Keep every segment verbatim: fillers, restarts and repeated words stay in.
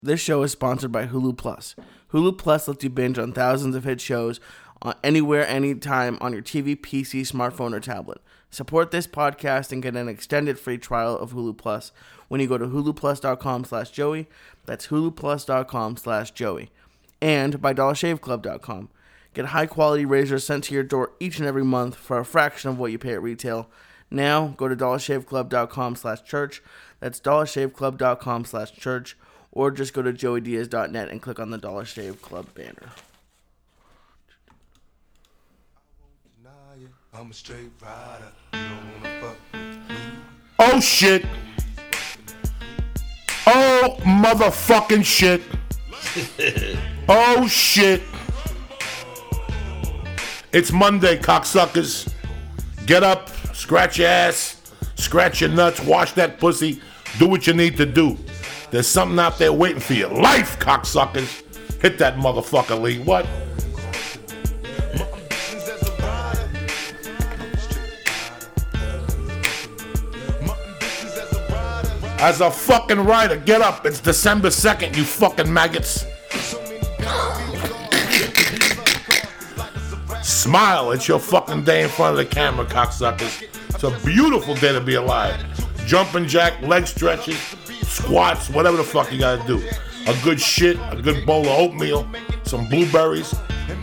This show is sponsored by Hulu Plus. Hulu Plus lets you binge on thousands of hit shows on anywhere, anytime on your T V, P C, smartphone, or tablet. Support this podcast and get an extended free trial of Hulu Plus when you go to huluplus.com slash Joey. That's huluplus.com slash Joey. And by dollar shave club dot com. Get high-quality razors sent to your door each and every month for a fraction of what you pay at retail. Now, go to dollar shave club dot com slash church. That's dollar shave club dot com slash church. Or just go to joey diaz dot net and click on the Dollar Shave Club banner. I'm a straight rider. You don't wanna fuck with me. Oh shit. Oh motherfucking shit. Oh shit. It's Monday, cocksuckers. Get up, scratch your ass, scratch your nuts, wash that pussy, do what you need to do. There's something out there waiting for your life, cocksuckers. Hit that motherfucker, Lee. What? As a fucking writer, get up. It's December second, you fucking maggots. Smile. It's your fucking day in front of the camera, cocksuckers. It's a beautiful day to be alive. Jumping jack, leg stretches, squats, whatever the fuck you gotta do. A good shit, a good bowl of oatmeal, some blueberries.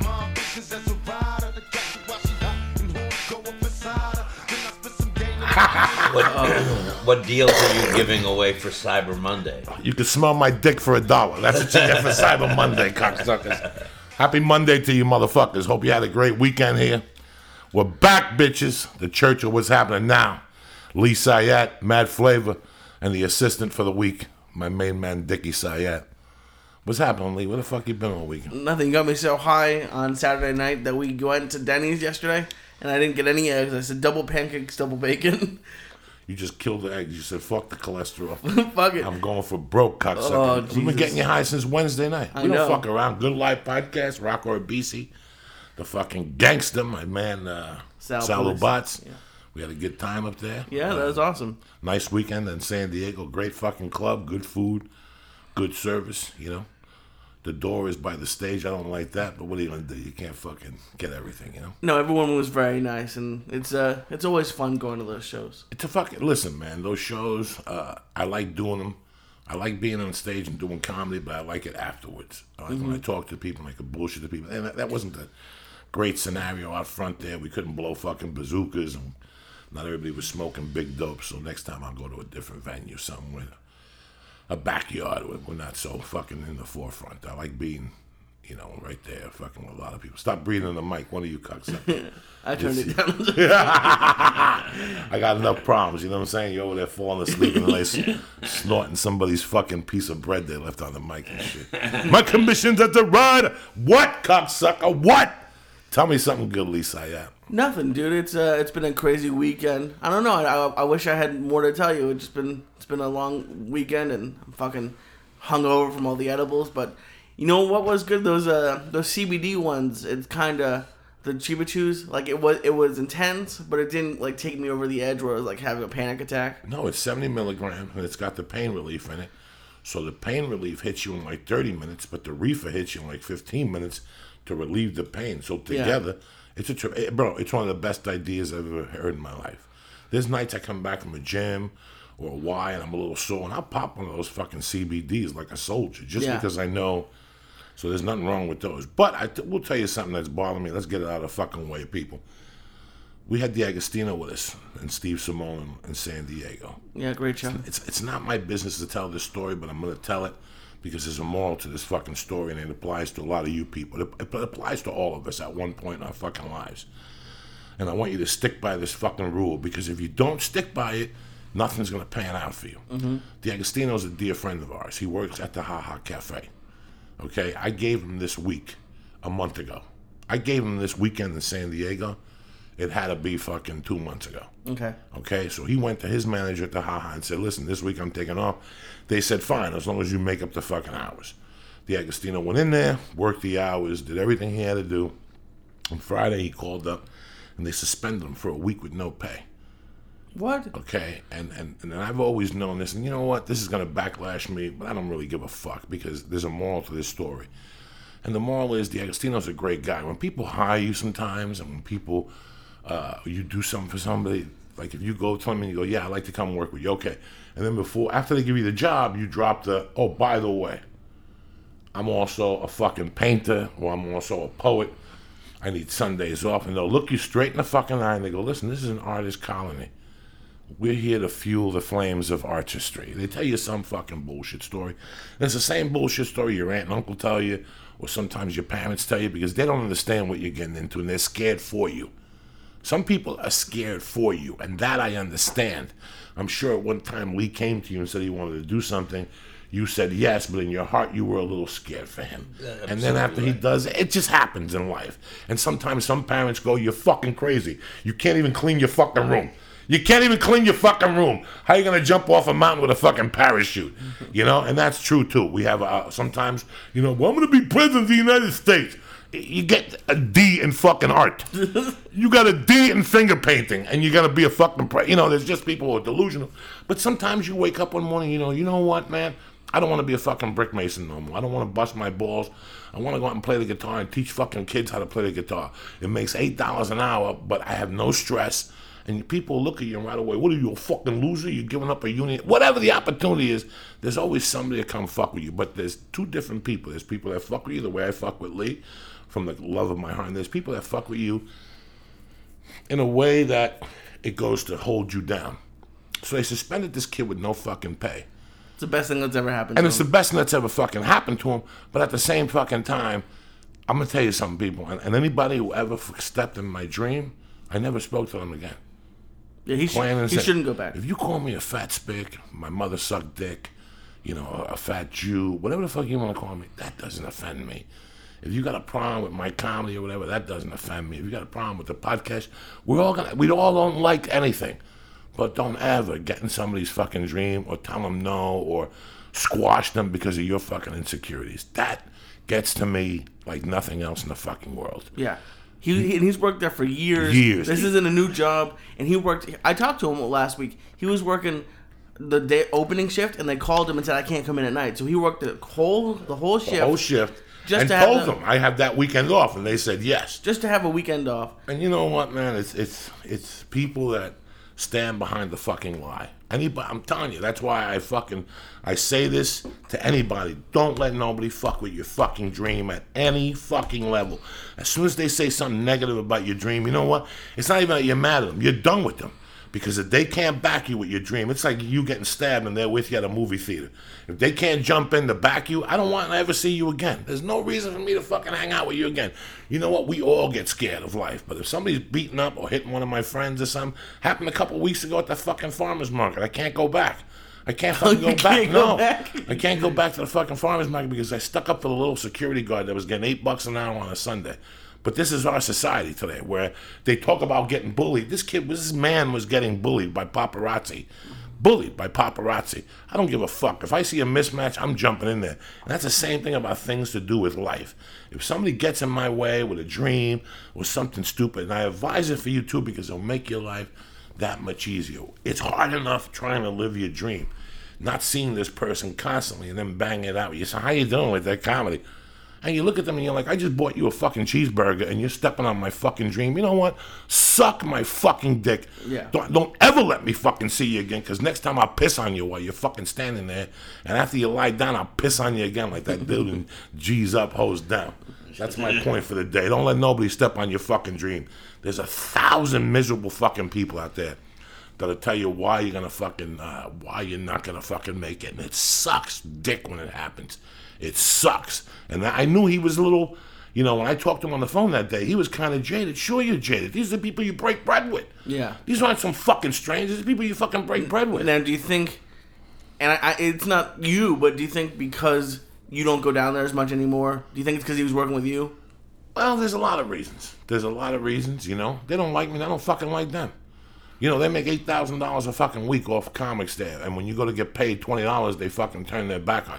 What, uh, what deals are you giving away for Cyber Monday? You can smell my dick for a dollar. That's what you get for Cyber Monday, cocksuckers. Happy Monday to you motherfuckers. Hope you had a great weekend here. We're back, bitches. The Church of What's Happening Now. Lee Syatt, Mad Flavor, and the assistant for the week, my main man, Dickie Syatt. What's happening, Lee? Where the fuck you been all weekend? Nothing. Got me so high on Saturday night that we went to Denny's yesterday, and I didn't get any eggs. I said double pancakes, double bacon. You just killed the eggs. You said, fuck the cholesterol. Fuck it. I'm going for broke, cocksucker. Oh, We've been getting you high since Wednesday night. I we don't know. fuck around. Good Life Podcast, Rocco Orbisi, the fucking gangster, my man, uh, Sal Sal Police. Lubats. Yeah. We had a good time up there. Yeah, that Uh, was awesome. Nice weekend in San Diego. Great fucking club. Good food. Good service, you know. The door is by the stage. I don't like that, but what are you going to do? You can't fucking get everything, you know. No, everyone was very nice, and it's uh, it's always fun going to those shows. It's a fucking, listen, man, those shows, uh, I like doing them. I like being on stage and doing comedy, but I like it afterwards. I like Mm-hmm. when I talk to people, I can bullshit to people. And that, that wasn't a great scenario out front there. We couldn't blow fucking bazookas, and not everybody was smoking big dope. So next time I'll go to a different venue, somewhere, a backyard where we're not so fucking in the forefront. I like being, you know, right there, fucking with a lot of people. Stop breathing on the mic. One of you cocksuckers. I turned it down. I got enough problems, you know what I'm saying? You're over there falling asleep and like snorting somebody's fucking piece of bread they left on the mic and shit. My commission's at the ride. What, cocksucker? What? Tell me something good, Lisa. Yeah. Nothing, dude. It's uh, it's been a crazy weekend. I don't know. I, I I wish I had more to tell you. It's just been it's been a long weekend, and I'm fucking hungover from all the edibles. But you know what was good? Those uh those C B D ones. It's kind of the Chiba Chews. Like it was it was intense, but it didn't like take me over the edge where I was like having a panic attack. No, it's seventy milligrams, and it's got the pain relief in it. So the pain relief hits you in like thirty minutes, but the reefer hits you in like fifteen minutes to relieve the pain. So together, yeah. it's a tri- bro. It's one of the best ideas I've ever heard in my life. There's nights I come back from a gym or a Y and I'm a little sore, and I'll pop one of those fucking C B Ds like a soldier, just yeah. because I know. So there's nothing wrong with those. But I t- will tell you something that's bothering me. Let's get it out of the fucking way, people. We had the Agostino with us and Steve Simone in San Diego. Yeah, great show. It's it's not my business to tell this story, but I'm going to tell it because there's a moral to this fucking story, and it applies to a lot of you people. It, it applies to all of us at one point in our fucking lives. And I want you to stick by this fucking rule, because if you don't stick by it, nothing's going to pan out for you. Mm-hmm. The Agostino's a dear friend of ours. He works at the Ha Ha Cafe. Okay? I gave him this week a month ago. I gave him this weekend in San Diego. It had to be fucking two months ago. Okay. Okay, so he went to his manager at the Ha Ha and said, listen, this week I'm taking off. They said, fine, as long as you make up the fucking hours. The Agostino went in there, worked the hours, did everything he had to do. On Friday, he called up, and they suspended him for a week with no pay. What? Okay, and, and, and I've always known this, and you know what? This is going to backlash me, but I don't really give a fuck because there's a moral to this story. And the moral is D'Agostino's a great guy. When people hire you sometimes, and when people, uh, you do something for somebody, like if you go to them and you go, yeah, I'd like to come work with you, okay. And then before, after they give you the job, you drop the, oh, by the way, I'm also a fucking painter, or I'm also a poet. I need Sundays off. And they'll look you straight in the fucking eye and they go, listen, this is an artist colony. We're here to fuel the flames of artistry. They tell you some fucking bullshit story. And it's the same bullshit story your aunt and uncle tell you, or sometimes your parents tell you, because they don't understand what you're getting into and they're scared for you. Some people are scared for you, and that I understand. I'm sure at one time Lee came to you and said he wanted to do something. You said yes, but in your heart you were a little scared for him. Yeah, and then after he does it, it just happens in life. And sometimes some parents go, you're fucking crazy. You can't even clean your fucking room. You can't even clean your fucking room. How are you going to jump off a mountain with a fucking parachute? You know, and that's true too. We have uh, sometimes, you know, well, I'm going to be president of the United States. You get a D in fucking art. You got a D in finger painting, and you got to be a fucking, pre- you know, there's just people who are delusional. But sometimes you wake up one morning, you know, you know what, man? I don't want to be a fucking brick mason no more. I don't want to bust my balls. I want to go out and play the guitar and teach fucking kids how to play the guitar. It makes eight dollars an hour, but I have no stress. And people look at you right away. What are you, a fucking loser? You're giving up a union? Whatever the opportunity is, there's always somebody that come fuck with you. But there's two different people. There's people that fuck with you the way I fuck with Lee, from the love of my heart. And there's people that fuck with you in a way that it goes to hold you down. So they suspended this kid with no fucking pay. It's the best thing that's ever happened and to it's him. the best thing that's ever fucking happened to him. But at the same fucking time, I'm going to tell you something, people. And, and anybody who ever stepped in my dream, I never spoke to them again. Yeah, he, should, he shouldn't go back. If you call me a fat spick, my mother sucked dick, you know, a, a fat Jew, whatever the fuck you want to call me, that doesn't offend me. If you got a problem with my comedy or whatever, that doesn't offend me. If you got a problem with the podcast, we're all gonna, we all don't like anything. But don't ever get in somebody's fucking dream or tell them no or squash them because of your fucking insecurities. That gets to me like nothing else in the fucking world. Yeah. He, and he's worked there for years. Years. This isn't a new job. And he worked, I talked to him last week. He was working the day opening shift, and they called him and said, I can't come in at night. So he worked the whole, the whole shift. The whole shift. Just and to told have the, them I have that weekend off, and they said yes. Just to have a weekend off. And you know what, man? It's it's it's people that stand behind the fucking lie. Anybody, I'm telling you, that's why I fucking I say this to anybody. Don't let nobody fuck with your fucking dream at any fucking level. As soon as they say something negative about your dream, you know what? It's not even that you're mad at them. You're done with them. Because if they can't back you with your dream, it's like you getting stabbed and they're with you at a movie theater. If they can't jump in to back you, I don't want to ever see you again. There's no reason for me to fucking hang out with you again. You know what? We all get scared of life. But if somebody's beating up or hitting one of my friends or something, happened a couple of weeks ago at the fucking farmer's market. I can't go back. I can't fucking go back. Go no, back? I can't go back to the fucking farmer's market because I stuck up for the little security guard that was getting eight bucks an hour on a Sunday. But this is our society today, where they talk about getting bullied. This kid, this man was getting bullied by paparazzi. Bullied by paparazzi. I don't give a fuck. If I see a mismatch, I'm jumping in there. And that's the same thing about things to do with life. If somebody gets in my way with a dream or something stupid, and I advise it for you too, because it'll make your life that much easier. It's hard enough trying to live your dream, not seeing this person constantly and then bang it out. You say, how you doing with that comedy? And you look at them and you're like, I just bought you a fucking cheeseburger and you're stepping on my fucking dream. You know what? Suck my fucking dick. Yeah. Don't, don't ever let me fucking see you again, because next time I'll piss on you while you're fucking standing there. And after you lie down, I'll piss on you again like that dude in G's up, hose down. That's my point for the day. Don't let nobody step on your fucking dream. There's a thousand miserable fucking people out there that'll tell you why you're gonna fucking, uh, why you're not gonna fucking make it. And it sucks dick when it happens. It sucks. And I knew he was a little, you know, when I talked to him on the phone that day, he was kind of jaded. Sure, you're jaded. These are the people you break bread with. Yeah. These aren't some fucking strangers. These are people you fucking break bread with. Now, do you think, and I, I, it's not you, but do you think because you don't go down there as much anymore, do you think it's because he was working with you? Well, there's a lot of reasons. There's a lot of reasons, you know. They don't like me. I don't fucking like them. You know, they make eight thousand dollars a fucking week off comics there. And when you go to get paid twenty dollars, they fucking turn their back on you.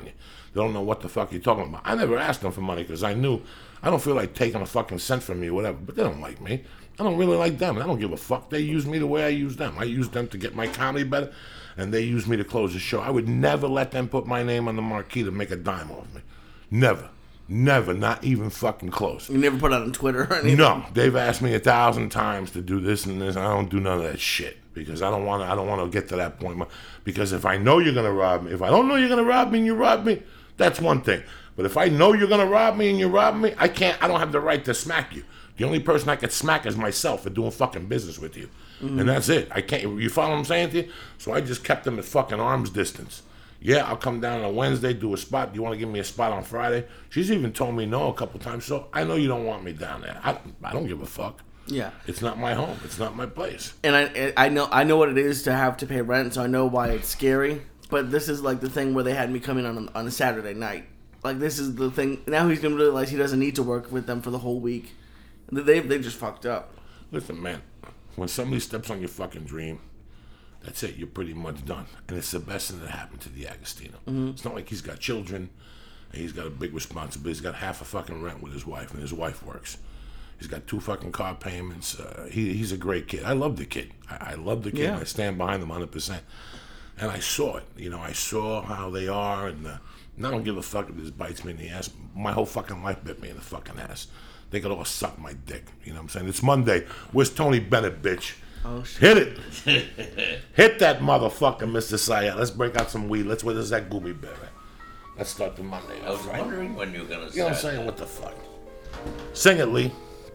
They don't know what the fuck you're talking about. I never asked them for money because I knew I don't feel like taking a fucking cent from you or whatever. But they don't like me. I don't really like them. I don't give a fuck. They use me the way I use them. I use them to get my comedy better, and they use me to close the show. I would never let them put my name on the marquee to make a dime off me. Never. Never. Not even fucking close. You never put it on Twitter or anything? No. They've asked me a thousand times to do this and this. I don't do none of that shit because I don't want to I don't want to get to that point. Because if I know you're going to rob me, if I don't know you're going to rob me and you rob me, that's one thing. But if I know you're going to rob me and you rob me, I can't, I don't have the right to smack you. The only person I could smack is myself for doing fucking business with you. Mm-hmm. And that's it. I can't, you follow what I'm saying to you? So I just kept them at fucking arm's distance. Yeah, I'll come down on Wednesday, do a spot. Do you want to give me a spot on Friday? She's even told me no a couple times. So I know you don't want me down there. I, I don't give a fuck. Yeah. It's not my home. It's not my place. And I I know I know what it is to have to pay rent, so I know why it's scary. But this is like the thing where they had me come in on a, on a Saturday night. Like this is the thing. Now he's going to realize he doesn't need to work with them for the whole week. They they just fucked up. Listen, man. When somebody steps on your fucking dream, that's it. You're pretty much done. And it's the best thing that happened to D'Agostino. Mm-hmm. It's not like he's got children and he's got a big responsibility. He's got half a fucking rent with his wife, and his wife works. He's got two fucking car payments. Uh, he, he's a great kid. I love the kid. I, I love the kid. Yeah. I stand behind him one hundred percent. And I saw it. You know, I saw how they are. And, uh, and I don't give a fuck if this bites me in the ass. My whole fucking life bit me in the fucking ass. They could all suck my dick. You know what I'm saying? It's Monday. Where's Tony Bennett, bitch? Oh, shit. Hit it. Hit that motherfucker, Mister Sayat. Let's break out some weed. Let's, where does that gooby bear at? Let's start the Monday. I was right? wondering when you were going to You know what I'm saying? What the fuck? Sing it, Lee.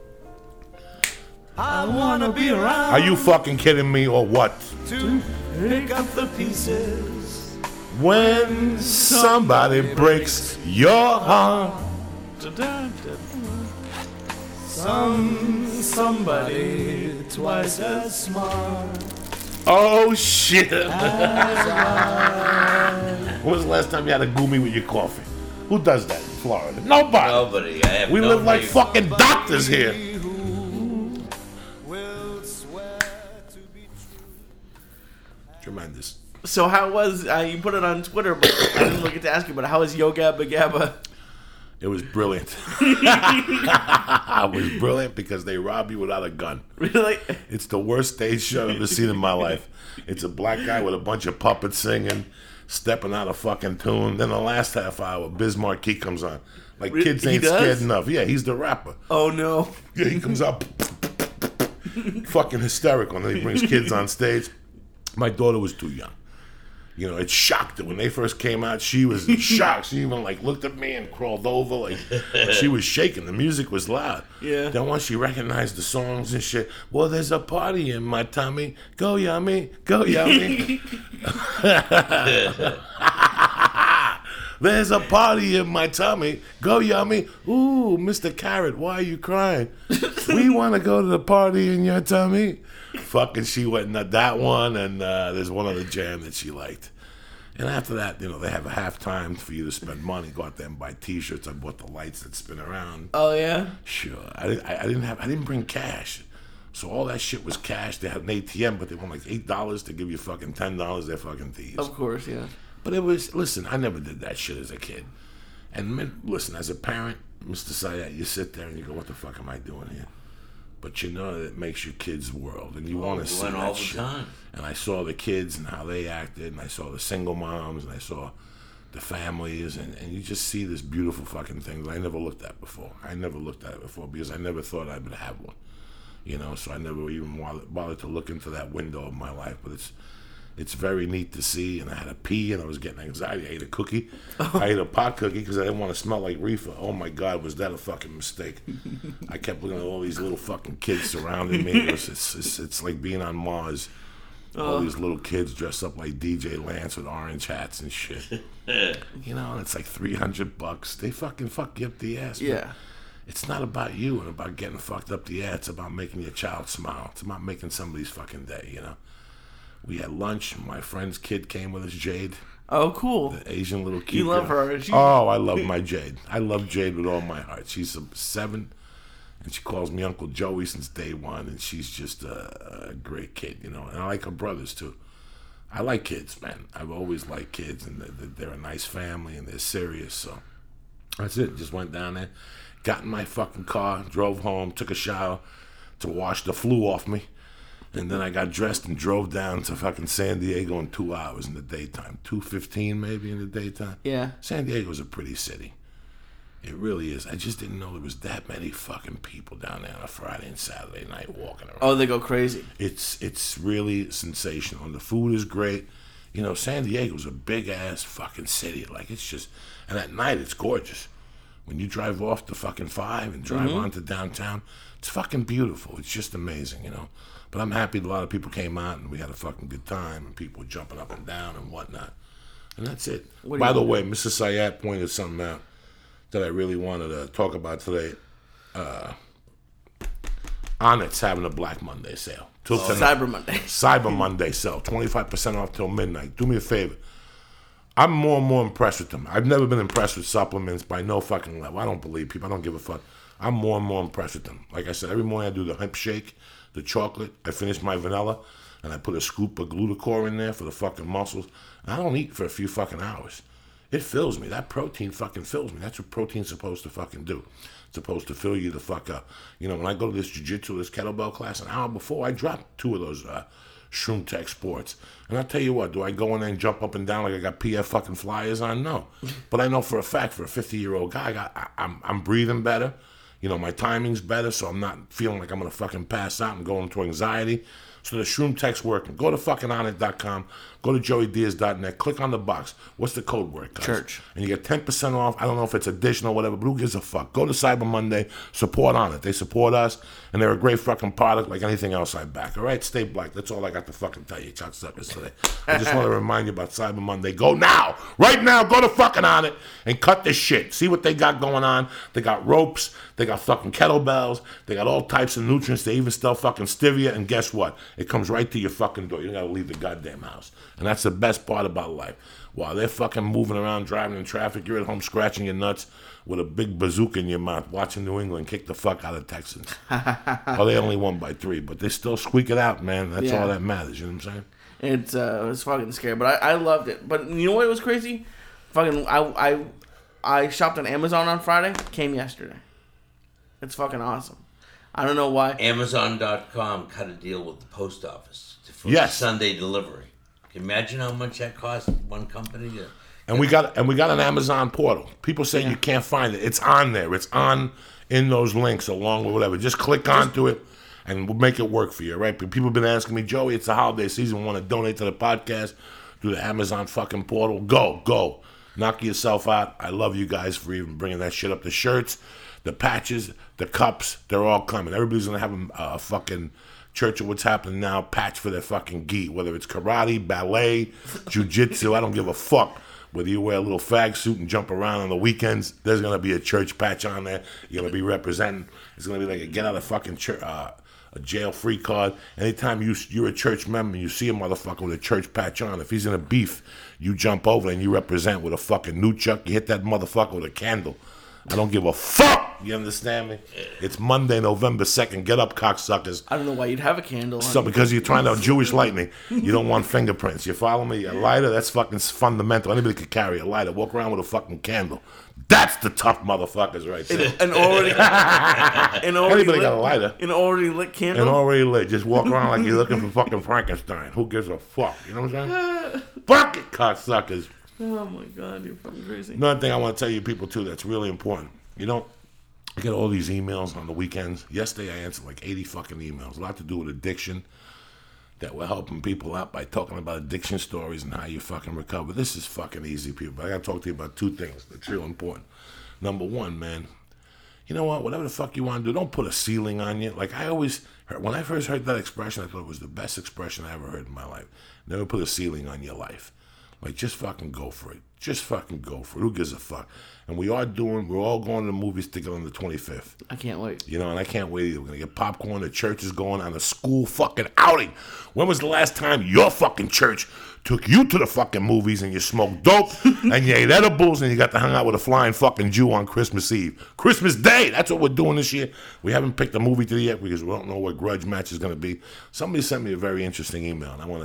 I wanna be around. Are you fucking kidding me or what? To pick up the pieces. When somebody breaks your heart. Some somebody twice as smart. Oh shit! When was the last time you had a goomy with your coffee? Who does that in Florida? Nobody. Nobody. I have We no live like name. fucking doctors here. Tremendous. So how was uh, you put it on Twitter? But I didn't get to ask you. But how was Yo Gabba Gabba? It was brilliant. It was brilliant because they rob you without a gun. Really? It's the worst stage show I've ever seen in my life. It's a black guy with a bunch of puppets singing, stepping out of fucking tune. Then the last half hour, Biz Markie comes on. Like, Really? kids He ain't does? scared enough. Yeah, he's the rapper. Oh no! Yeah, he comes out fucking hysterical, and then he brings kids on stage. My daughter was too young. You know, it shocked her. When they first came out, she was in shock. She even, like, looked at me and crawled over. Like, she was shaking. The music was loud. Yeah. Then once she recognized the songs and shit, well, there's a party in my tummy. Go, yummy. Go, yummy. There's a party in my tummy. Go, yummy. Ooh, Mister Carrot, why are you crying? We want to go to the party in your tummy. Fucking, she went in that one, and uh, there's one other jam that she liked. And after that, you know, they have a halftime for you to spend money. Go out there and buy T-shirts. I bought the lights that spin around. Oh yeah. Sure, I, didn't- I, I didn't have, I didn't bring cash, so all that shit was cash. They had an A T M, but they want like eight dollars to give you fucking ten dollars. They're fucking thieves. Of course, yeah. But it was, listen, I never did that shit as a kid. And man, listen, as a parent, Mister Sayat, you sit there and you go, what the fuck am I doing here? But you know that it makes your kids' world, and you Oh, want we to see went that all the shit. time. And I saw the kids and how they acted, and I saw the single moms, and I saw the families, and, and you just see this beautiful fucking thing that I never looked at before. I never looked at it before because I never thought I would have one. You know, so I never even bothered bothered to look into that window of my life. But it's it's very neat to see, and I had a pee, and I was getting anxiety. I ate a cookie. I ate a pot cookie because I didn't want to smell like reefer. Oh, my God, was that a fucking mistake? I kept looking at all these little fucking kids surrounding me. It was, it's, it's, it's like being on Mars. All these little kids dressed up like D J Lance with orange hats and shit. You know, and it's like three hundred bucks. They fucking fuck you up the ass. but Yeah. It's not about you and about getting fucked up the ass. It's about making your child smile. It's about making somebody's fucking day, you know? We had lunch. My friend's kid came with us, Jade. Oh, cool. The Asian little kid. You love her. She- Oh, I love my Jade. I love Jade with all my heart. She's a seven, and she calls me Uncle Joey since day one, and she's just a, a great kid, you know. And I like her brothers, too. I like kids, man. I've always liked kids, and they're, they're a nice family, and they're serious. So that's it. Just went down there, got in my fucking car, drove home, took a shower to wash the flu off me, and then I got dressed and drove down to fucking San Diego in two hours in the daytime. two fifteen maybe in the daytime. Yeah. San Diego's a pretty city. It really is. I just didn't know there was that many fucking people down there on a Friday and Saturday night walking around. Oh, they go crazy. It's it's really sensational. And the food is great. You know, San Diego's a big ass fucking city. Like, it's just, and at night it's gorgeous. When you drive off the fucking five and drive Mm-hmm. onto downtown, it's fucking beautiful. It's just amazing, you know. But I'm happy a lot of people came out and we had a fucking good time and people were jumping up and down and whatnot. And that's it. What do By you the want? way, Missus Sayat pointed something out that I really wanted to talk about today. Uh, Onnit's having a Black Monday sale. Till tonight. Cyber Monday. Cyber Monday sale. twenty-five percent off till midnight. Do me a favor. I'm more and more impressed with them. I've never been impressed with supplements by no fucking level. I don't believe people. I don't give a fuck. I'm more and more impressed with them. Like I said, every morning I do the hemp shake, the chocolate. I finish my vanilla, and I put a scoop of Glutacor in there for the fucking muscles. And I don't eat for a few fucking hours. It fills me. That protein fucking fills me. That's what protein's supposed to fucking do. It's supposed to fill you the fuck up. You know, when I go to this jiu-jitsu, this kettlebell class, an hour before, I drop two of those uh, Shroom Tech Sports. And I'll tell you what, do I go in there and jump up and down like I got P F fucking flyers on? No. But I know for a fact, for a fifty-year-old guy, I got, I, I'm, I'm breathing better. You know, my timing's better, so I'm not feeling like I'm going to fucking pass out and go into anxiety. So the Shroom Tech's working. Go to fucking onnit dot com. Go to joey diaz dot net. Click on the box. What's the code word, guys? Church. And you get ten percent off. I don't know if it's additional or whatever, but who gives a fuck? Go to Cyber Monday. Support Onnit. They support us, and they're a great fucking product like anything else I back. All right? Stay black. That's all I got to fucking tell you, cocksuckers, today. I just want to remind you about Cyber Monday. Go now. Right now. Go to fucking Onnit and cut this shit. See what they got going on. They got ropes. They got fucking kettlebells. They got all types of nutrients. They even sell fucking stevia. And guess what? It comes right to your fucking door. You don't got to leave the goddamn house. And that's the best part about life. While they're fucking moving around, driving in traffic, you're at home scratching your nuts with a big bazooka in your mouth, watching New England kick the fuck out of Texans. Oh, they only won by three, but they still squeak it out, man. That's Yeah. all that matters. You know what I'm saying? It's uh, it's fucking scary, but I, I loved it. But you know what was crazy? Fucking, I I I shopped on Amazon on Friday. Came yesterday. It's fucking awesome. I don't know why. Amazon dot com cut a deal with the post office for Yes. Sunday delivery. Can you imagine how much that cost one company to... And we got and we got an Amazon portal. People say you can't find it. It's on there. It's on in those links along with whatever. Just click onto it and we'll make it work for you, right? But people have been asking me, Joey, it's the holiday season. Want to donate to the podcast? Do the Amazon fucking portal. Go, go. Knock yourself out. I love you guys for even bringing that shit up. The shirts, the patches, the cups, they're all coming. Everybody's going to have a, a fucking Church of What's Happening Now patch for their fucking gi. Whether it's karate, ballet, jiu-jitsu, I don't give a fuck. Whether you wear a little fag suit and jump around on the weekends, there's going to be a church patch on there. You're going to be representing. It's going to be like a get out of fucking church, uh, a jail-free card. Anytime you, you're a church member and you see a motherfucker with a church patch on, if he's in a beef, you jump over and you represent with a fucking nunchuck. You hit that motherfucker with a candle. I don't give a fuck. You understand me? It's Monday, November second. Get up, cocksuckers. I don't know why you'd have a candle. So On. because you're trying to Jewish lightning, you don't want fingerprints. You follow me? A lighter, that's fucking fundamental. Anybody could carry a lighter. Walk around with a fucking candle. That's the tough motherfuckers right there. An already, an already Anybody lit, got a lighter? An already lit candle. And already lit. Just walk around like you're looking for fucking Frankenstein. Who gives a fuck? You know what I'm saying? Fuck it, cocksuckers. Oh my god, you're fucking crazy. Another thing I want to tell you people too that's really important. You know, I get all these emails on the weekends. Yesterday I answered like eighty fucking emails. A lot to do with addiction. That we're helping people out by talking about addiction stories and how you fucking recover. This is fucking easy, people. But I got to talk to you about two things that's real important. Number one, man, you know what? Whatever the fuck you want to do, don't put a ceiling on you. Like I always heard, when I first heard that expression, I thought it was the best expression I ever heard in my life. Never put a ceiling on your life. Like, just fucking go for it. Just fucking go for it. Who gives a fuck? And we are doing, we're all going to the movies together on the twenty-fifth. I can't wait. You know, and I can't wait either. We're going to get popcorn. The church is going on a school fucking outing. When was the last time your fucking church took you to the fucking movies and you smoked dope and you ate edibles and you got to hang out with a flying fucking Jew on Christmas Eve? Christmas Day. That's what we're doing this year. We haven't picked a movie to yet because we don't know what Grudge Match is going to be. Somebody sent me a very interesting email, and I want to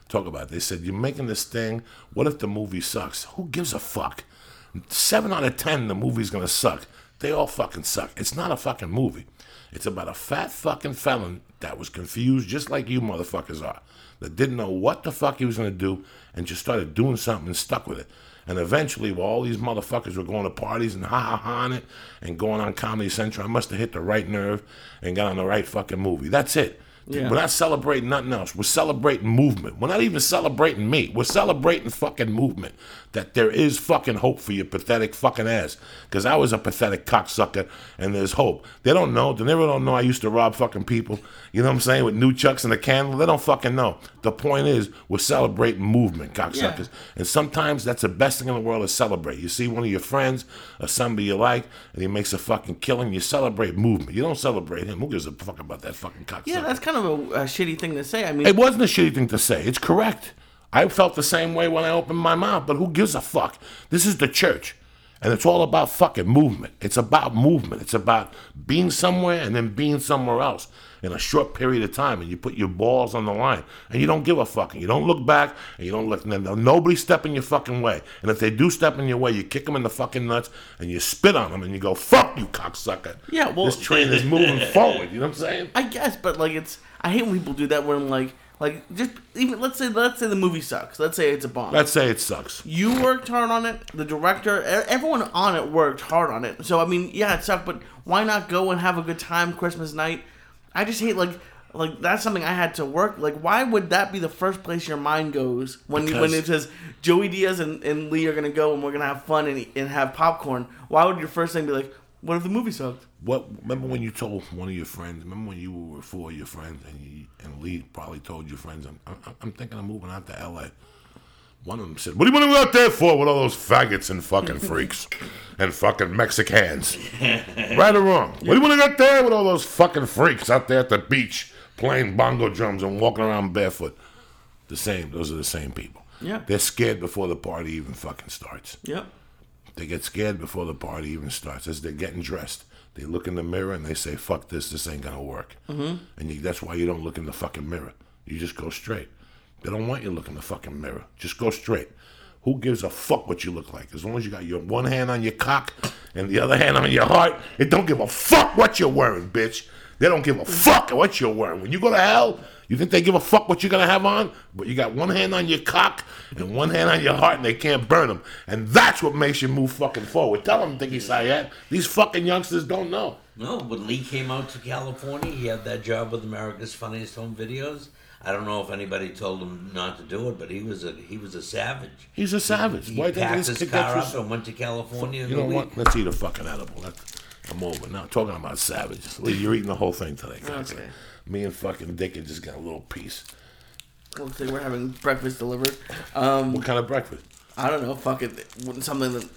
talk about it. They said, you're making this thing. What if the movie sucks? Who gives a fuck? Seven out of ten, the movie's going to suck. They all fucking suck. It's not a fucking movie. It's about a fat fucking felon that was confused just like you motherfuckers are. That didn't know what the fuck he was going to do and just started doing something and stuck with it. And eventually, while all these motherfuckers were going to parties and ha-ha-ha-ing it and going on Comedy Central, I must have hit the right nerve and got on the right fucking movie. That's it. Yeah. We're not celebrating nothing else. We're celebrating movement. We're not even celebrating me. We're celebrating fucking movement. That there is fucking hope for your pathetic fucking ass. Because I was a pathetic cocksucker, and there's hope. They don't know. They never don't know I used to rob fucking people. You know what I'm saying? With new chucks and a candle. They don't fucking know. The point is, we're celebrating movement, cocksuckers. Yeah. And sometimes that's the best thing in the world to celebrate. You see one of your friends or somebody you like, and he makes a fucking killing, you celebrate movement. You don't celebrate him. Who gives a fuck about that fucking cocksucker? Yeah, that's kind of a, a shitty thing to say. I mean, it wasn't a shitty thing to say. It's correct. I felt the same way when I opened my mouth, but who gives a fuck? This is the church, and it's all about fucking movement. It's about movement. It's about being somewhere and then being somewhere else in a short period of time, and you put your balls on the line, and you don't give a fuck, and you don't look back, and you don't look, and nobody step in your fucking way. And if they do step in your way, you kick them in the fucking nuts, and you spit on them, and you go, fuck you, cocksucker. Yeah, well, this train is moving forward, you know what I'm saying? I guess, but like, it's, I hate when people do that, where I'm like, Like, just even let's say let's say the movie sucks. Let's say it's a bomb. Let's say it sucks. You worked hard on it. The director, everyone on it worked hard on it. So I mean, yeah, it sucked, but why not go and have a good time Christmas night? I just hate like like that's something I had to work. Like, why would that be the first place your mind goes when because when it says Joey Diaz and, and Lee are gonna go and we're gonna have fun and and have popcorn? Why would your first thing be like, what if the movie sucked? What? Remember when you told one of your friends? Remember when you were with four of your friends, and you, and Lee probably told your friends, "I'm, I'm, I'm thinking of moving out to L A" One of them said, "What do you want to go out there for with all those faggots and fucking freaks and fucking Mexicans?" Right or wrong? What do you want to go out there with all those fucking freaks out there at the beach playing bongo drums and walking around barefoot? The same. Those are the same people. Yeah. They're scared before the party even fucking starts. Yep. They get scared before the party even starts. As they're getting dressed, they look in the mirror and they say, "Fuck this, this ain't gonna work." Mm-hmm. And you, that's why you don't look in the fucking mirror. You just go straight. They don't want you to look in the fucking mirror. Just go straight. Who gives a fuck what you look like? As long as you got your one hand on your cock and the other hand on your heart, it don't give a fuck what you're wearing, bitch. They don't give a fuck what you're wearing. When you go to hell, you think they give a fuck what you're going to have on? But you got one hand on your cock and one hand on your heart, and they can't burn them. And that's what makes you move fucking forward. Tell them, Dickie Sayed. These fucking youngsters don't know. No, when Lee came out to California, he had that job with America's Funniest Home Videos. I don't know if anybody told him not to do it, but he was a he was a savage. He's a savage. He, he Why packed his his car up and went to California. You know what? Let's eat a fucking edible. That's, I'm over. Now talking about savages. Lee, you're eating the whole thing today. Guys. Okay. Me and fucking Dickie just got a little piece. Looks like we're having breakfast delivered. Um, what kind of breakfast? I don't know. Fuck it. Something that.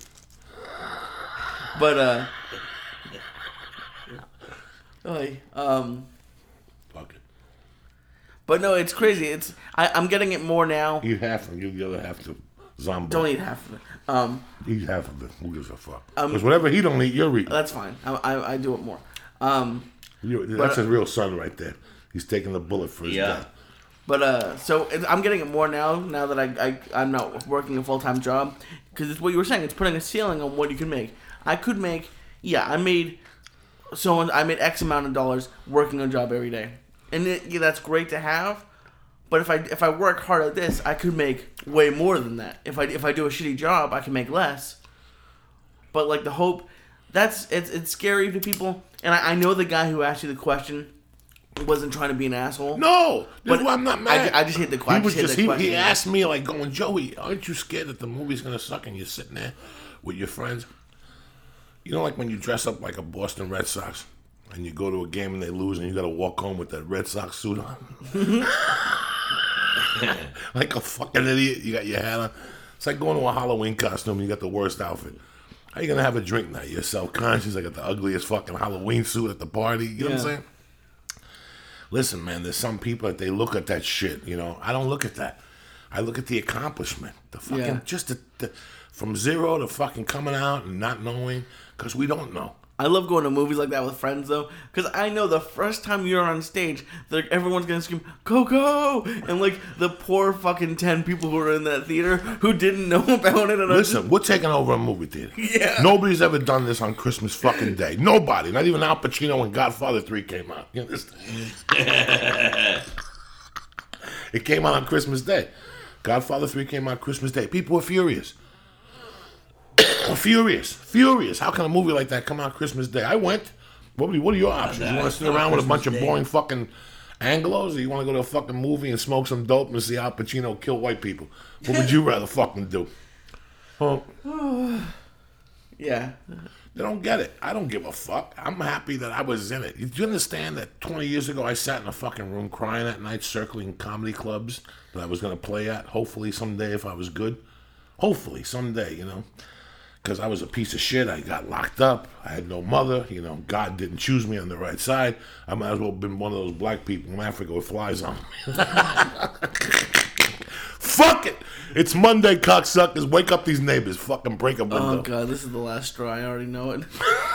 But uh. Oy, um. Fuck it. But no, it's crazy. It's I, I'm getting it more now. Eat half and give the other half to Zombo. Don't eat half of it. Um, eat half of it. Who gives a fuck? Because um, whatever he don't eat, you're eating. That's fine. I I, I do it more. Um, you, that's but, a real son right there. He's taking the bullet for his yeah. dad. But uh, so it, I'm getting it more now. Now that I, I I'm not working a full time job, because it's what you were saying. It's putting a ceiling on what you can make. I could make. Yeah, I made. So I made X amount of dollars working a job every day, and it, yeah, that's great to have. But if I if I work hard at this, I could make way more than that. If I if I do a shitty job, I can make less. But like the hope, that's it's it's scary to people. And I, I know the guy who asked you the question wasn't trying to be an asshole. No, but I'm not mad. I, I just hate the, I he was just just, the he, question. He asked me like going, Joey, aren't you scared that the movie's gonna suck and you're sitting there with your friends? You know, like when you dress up like a Boston Red Sox and you go to a game and they lose and you got to walk home with that Red Sox suit on. Like a fucking idiot. You got your hat on. It's like going to a Halloween costume and you got the worst outfit. How you going to have a drink now? You're self-conscious. I got the ugliest fucking Halloween suit at the party. You know yeah. what I'm saying? Listen, man, there's some people that they look at that shit, you know. I don't look at that. I look at the accomplishment. The fucking, yeah. just the, the, from zero to fucking coming out and not knowing, because we don't know. I love going to movies like that with friends, though, because I know the first time you're on stage, like, everyone's going to scream, go, go! And, like, the poor fucking ten people who were in that theater who didn't know about it. And Listen, just... we're taking over a movie theater. Yeah. Nobody's ever done this on Christmas fucking Day. Nobody. Not even Al Pacino when Godfather three came out. You understand? It came out on Christmas Day. Godfather three came out Christmas Day. People were furious. Furious, furious. How can a movie like that come out Christmas Day? I went. What are, what are your options? You want to sit around with a bunch of boring fucking Anglos, or you want to go to a fucking movie and smoke some dope and see Al Pacino kill white people? What would you rather fucking do? Huh? Yeah. They don't get it. I don't give a fuck. I'm happy that I was in it. Do you understand that twenty years ago I sat in a fucking room crying at night, circling comedy clubs that I was going to play at? Hopefully someday if I was good. Hopefully someday, you know. Because I was a piece of shit. I got locked up. I had no mother. You know, God didn't choose me on the right side. I might as well have been one of those black people in Africa with flies on me. Fuck it. It's Monday, cocksuckers. Wake up these neighbors. Fucking break a window. Oh, God, this is the last straw. I already know it.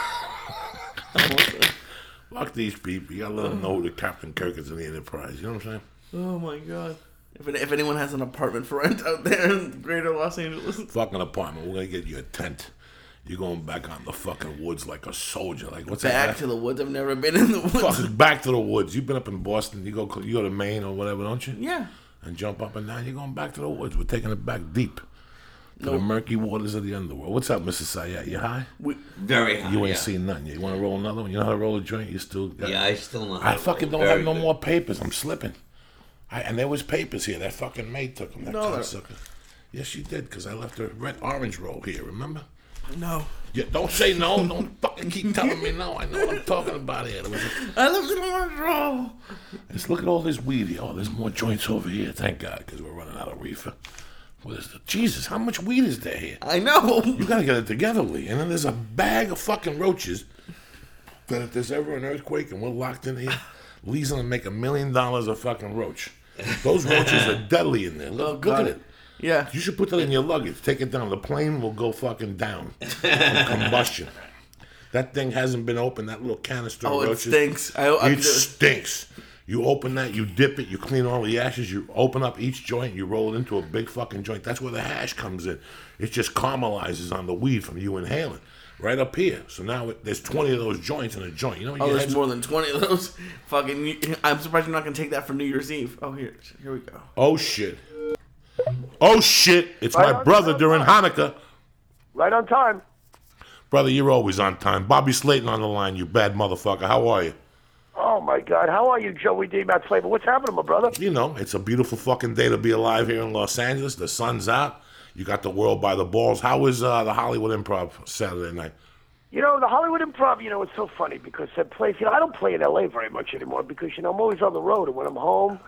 Fuck these people. You gotta let them know who the Captain Kirk is in the Enterprise. You know what I'm saying? Oh, my God. If, if anyone has an apartment for rent out there in greater Los Angeles. Fucking apartment. We're going to get you a tent. You're going back out in the fucking woods like a soldier. Like what's back that? Back to the woods. I've never been in the woods. Fucking back to the woods. You've been up in Boston. You go you go to Maine or whatever, don't you? Yeah. And jump up and down. You're going back to the woods. We're taking it back deep. To nope. the murky waters of the underworld. What's up, Missus Sayat? You high? We, very high. You ain't yeah. seen nothing. You want to roll another one? You know how to roll a joint? You still got Yeah, I still know how I to fucking roll. don't Very have no good. more papers. I'm slipping. I, and there was papers here. That fucking maid took them. That No, cocksucker. Yes, she did, because I left a red orange roll here, remember? No. Yeah, don't say no. Don't fucking keep telling me no. I know what I'm talking about here. There was a, I left an orange roll. Let's look at all this weed here. Oh, there's more joints over here. Thank God, because we're running out of reefer. What is the, Jesus, how much weed is there here? I know. You got to get it together, Lee. And then there's a bag of fucking roaches that if there's ever an earthquake and we're locked in here, Lee's going to make a million dollars a fucking roach. Those roaches are deadly in there. Look, Oh, look God. at it. Yeah. You should put that in your luggage. Take it down. The plane will go fucking down from combustion. That thing hasn't been opened. That little canister Oh, of it roaches. stinks. I, I, It stinks. You open that, you dip it, you clean all the ashes, you open up each joint, you roll it into a big fucking joint. That's where the hash comes in. It just caramelizes on the weed from you inhaling. Right up here. So now it, there's twenty of those joints in a joint. You know what Oh, your there's head's- more than twenty of those. Fucking, I'm surprised you're not going to take that for New Year's Eve. Oh, here. Here we go. Oh, shit. Oh, shit. It's Right my on brother time. during Hanukkah. Right on time. Brother, you're always on time. Bobby Slayton on the line, you bad motherfucker. How are you? Oh, my God. How are you, Joey D. Matt Flavor? What's happening, my brother? You know, it's a beautiful fucking day to be alive here in Los Angeles. The sun's out. You got the world by the balls. How was uh, the Hollywood Improv Saturday night? You know, the Hollywood Improv, you know, it's so funny because that place, you know, I don't play in L A very much anymore because, you know, I'm always on the road. And when I'm home,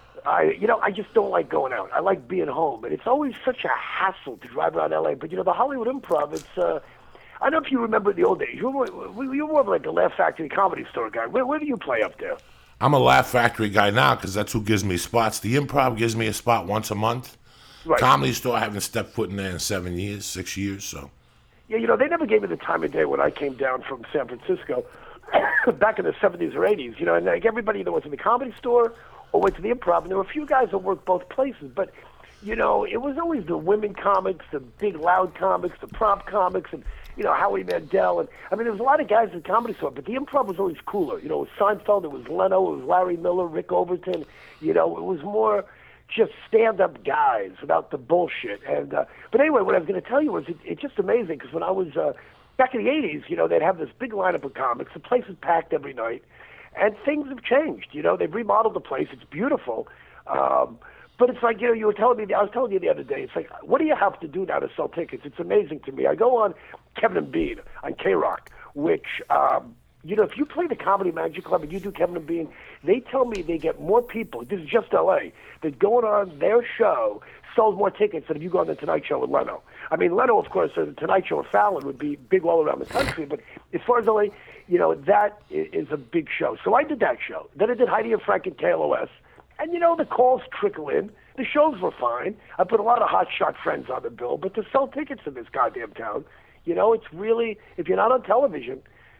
I, you know, I just don't like going out. I like being home. And it's always such a hassle to drive around L A. But, you know, the Hollywood Improv, it's, uh, I don't know if you remember the old days. You were, you were more of like a Laugh Factory Comedy Store guy. Where, where do you play up there? I'm a Laugh Factory guy now because that's who gives me spots. The Improv gives me a spot once a month. Right. Comedy Store, I haven't stepped foot in there in seven years, six years, so. Yeah, you know, they never gave me the time of day when I came down from San Francisco back in the seventies or eighties. You know, and like everybody either went to the Comedy Store or went to the Improv, and there were a few guys that worked both places. But, you know, it was always the women comics, the big loud comics, the prompt comics, and, you know, Howie Mandel. And I mean, there was a lot of guys at the Comedy Store, but the Improv was always cooler. You know, it was Seinfeld, it was Leno, it was Larry Miller, Rick Overton. You know, it was more just stand-up guys without the bullshit. And uh, but anyway, what I was going to tell you was it, it's just amazing because when I was uh, back in the eighties, you know, they'd have this big lineup of comics. The place is packed every night, and things have changed. You know, they've remodeled the place. It's beautiful. Um, but it's like, you know, you were telling me, I was telling you the other day, it's like, what do you have to do now to sell tickets? It's amazing to me. I go on Kevin and Bean on K-Rock, which, um, you know, if you play the Comedy Magic Club and you do Kevin and Bean, they tell me they get more people, this is just L A, that going on their show sells more tickets than if you go on the Tonight Show with Leno. I mean, Leno, of course, or the Tonight Show with Fallon would be big all around the country, but as far as L A, you know, that is a big show. So I did that show. Then I did Heidi and Frank at K L O S. And, you know, the calls trickle in. The shows were fine. I put a lot of hotshot friends on the bill. But to sell tickets in this goddamn town, you know, it's really, if you're not on television,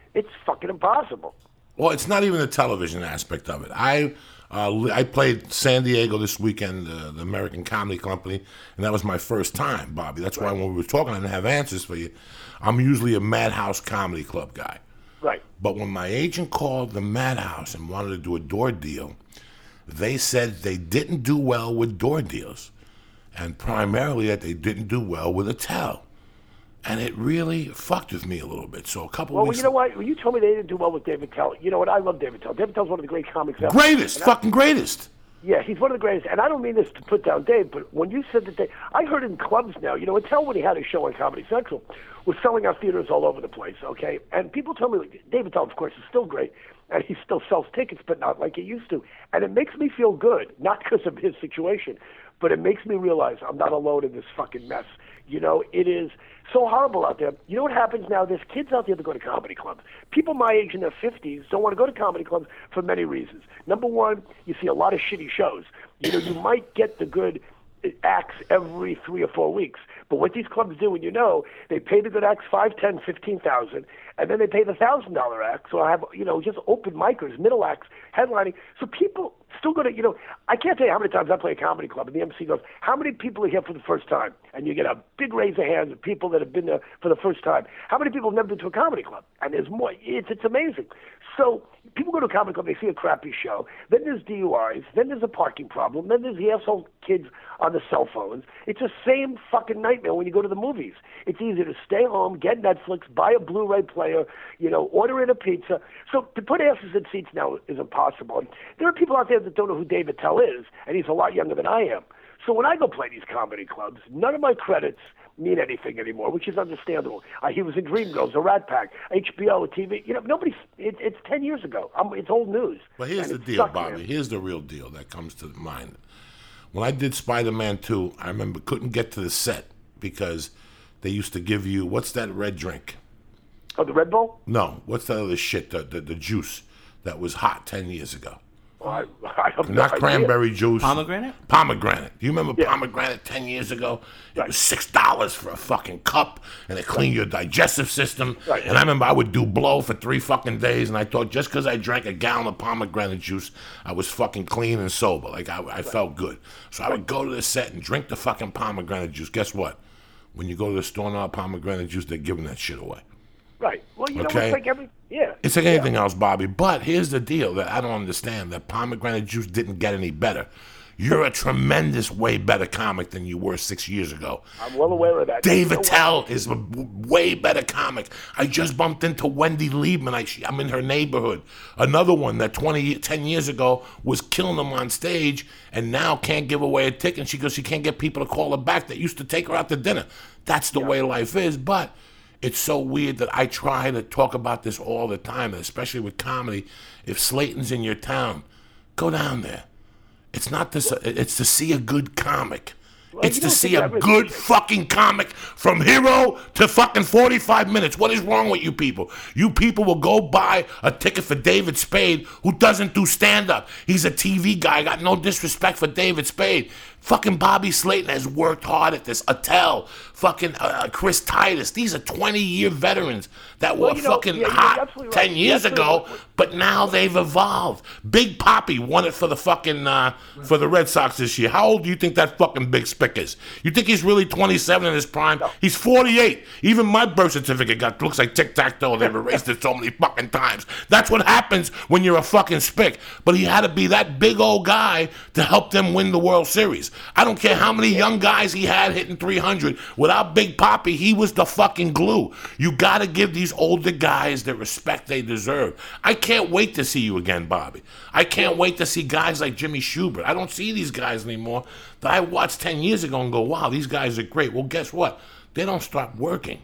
It's fucking impossible. Well, it's not even the television aspect of it. I uh, li- I played San Diego this weekend, uh, the American Comedy Company, and that was my first time, Bobby. That's why when we were talking, I didn't have answers for you. I'm usually a Madhouse Comedy Club guy. Right. But when my agent called the Madhouse and wanted to do a door deal, they said they didn't do well with door deals, and primarily that they didn't do well with Attell. And it really fucked with me a little bit. So a couple Well, weeks... you know what? When you told me they didn't do well with David Tell, you know what? I love David Tell. David Tell's one of the great comics ever. Greatest! And I- Fucking greatest! Yeah, he's one of the greatest. And I don't mean this to put down Dave, but when you said that they... I heard in clubs now, you know, Attell, when he had his show on Comedy Central, was selling out theaters all over the place, okay? And people tell me, like, David Tell, of course, is still great, and he still sells tickets, but not like he used to. And it makes me feel good, not because of his situation, but it makes me realize I'm not alone in this fucking mess. You know, it is so horrible out there. You know what happens now? There's kids out there that go to comedy clubs. People my age in their fifties don't want to go to comedy clubs for many reasons. Number one, you see a lot of shitty shows. You know, you might get the good acts every three or four weeks. But what these clubs do, and you know, they pay the good acts five, ten, fifteen thousand, and then they pay the thousand dollar acts, or have you know just open micers, middle acts, headlining. So people still go to you know. I can't tell you how many times I play a comedy club, and the M C goes, "How many people are here for the first time?" And you get a big raise of hands of people that have been there for the first time. How many people have never been to a comedy club? And there's more. It's it's amazing. So people go to a comedy club, they see a crappy show. Then there's D U Is. Then there's a parking problem. Then there's the asshole kids on the cell phones. It's the same fucking nightmare when you go to the movies. It's easy to stay home, get Netflix, buy a Blu-ray player, you know, order in a pizza. So to put asses in seats now is impossible. And there are people out there that don't know who David Tell is, and he's a lot younger than I am. So when I go play these comedy clubs, none of my credits mean anything anymore, which is understandable. Uh, he was in Dreamgirls, a Rat Pack, H B O, T V. You know, nobody's. It, it's ten years ago. Um, it's old news. But here's And the it deal, sucked, Bobby. man. Here's the real deal that comes to mind. When I did Spider-Man two, I remember couldn't get to the set because they used to give you, what's that red drink? Oh, the Red Bull? No, what's that other shit, the, the, the juice that was hot ten years ago? Oh, I, I have no Not idea. cranberry juice. Pomegranate? Pomegranate. Do you remember Yeah. pomegranate ten years ago? It Right. was six dollars for a fucking cup, and it cleaned your digestive system. Right. And I remember I would do blow for three fucking days, and I thought just because I drank a gallon of pomegranate juice, I was fucking clean and sober. Like, I, I felt good. So I would go to the set and drink the fucking pomegranate juice. Guess what? When you go to the store now, pomegranate juice, they're giving that shit away. Right. Well, you know, Okay. it's like every. Yeah. It's like anything else, Bobby. But here's the deal that I don't understand: that pomegranate juice didn't get any better. You're a tremendous, way better comic than you were six years ago. I'm well aware of that. David You know what? Tell is a w- way better comic. I just bumped into Wendy Liebman. I, she- I'm in her neighborhood. Another one that twenty, ten years ago was killing them on stage and now can't give away a ticket. And she goes, she can't get people to call her back that used to take her out to dinner. That's the way life is. But it's so weird that I try to talk about this all the time, especially with comedy. If Slayton's in your town, go down there. It's not this. It's to see a good comic. It's you to don't see think a that was- good fucking comic from hero to fucking forty-five minutes. What is wrong with you people? You people will go buy a ticket for David Spade, who doesn't do stand-up. He's a T V guy. I got no disrespect for David Spade. Fucking Bobby Slayton has worked hard at this. Attell, fucking uh, Chris Titus. These are twenty-year veterans that were Well, you know, fucking yeah, you're hot absolutely ten right. years You're ago, absolutely right. but now they've evolved. Big Poppy won it for the fucking uh, for the Red Sox this year. How old do you think that fucking Big Spick is? You think he's really twenty-seven in his prime? He's forty-eight. Even my birth certificate got looks like tic-tac-toe. They've erased it so many fucking times. That's what happens when you're a fucking Spick. But he had to be that big old guy to help them win the World Series. I don't care how many young guys he had hitting three hundred. Without Big Poppy, he was the fucking glue. You got to give these older guys the respect they deserve. I can't wait to see you again, Bobby. I can't wait to see guys like Jimmy Schubert. I don't see these guys anymore that I watched ten years ago and go, wow, these guys are great. Well, guess what? They don't stop working.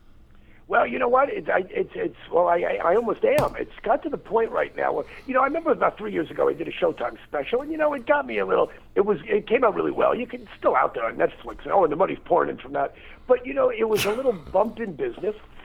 Well, you know what? It, I, it's it's well, I, I I almost am. It's got to the point right now where you know I remember about three years ago I did a Showtime special, and you know it got me a little. It was it came out really well. You can it's still out there on Netflix. Oh, and the money's pouring in from that. But you know it was a little bump in business. Things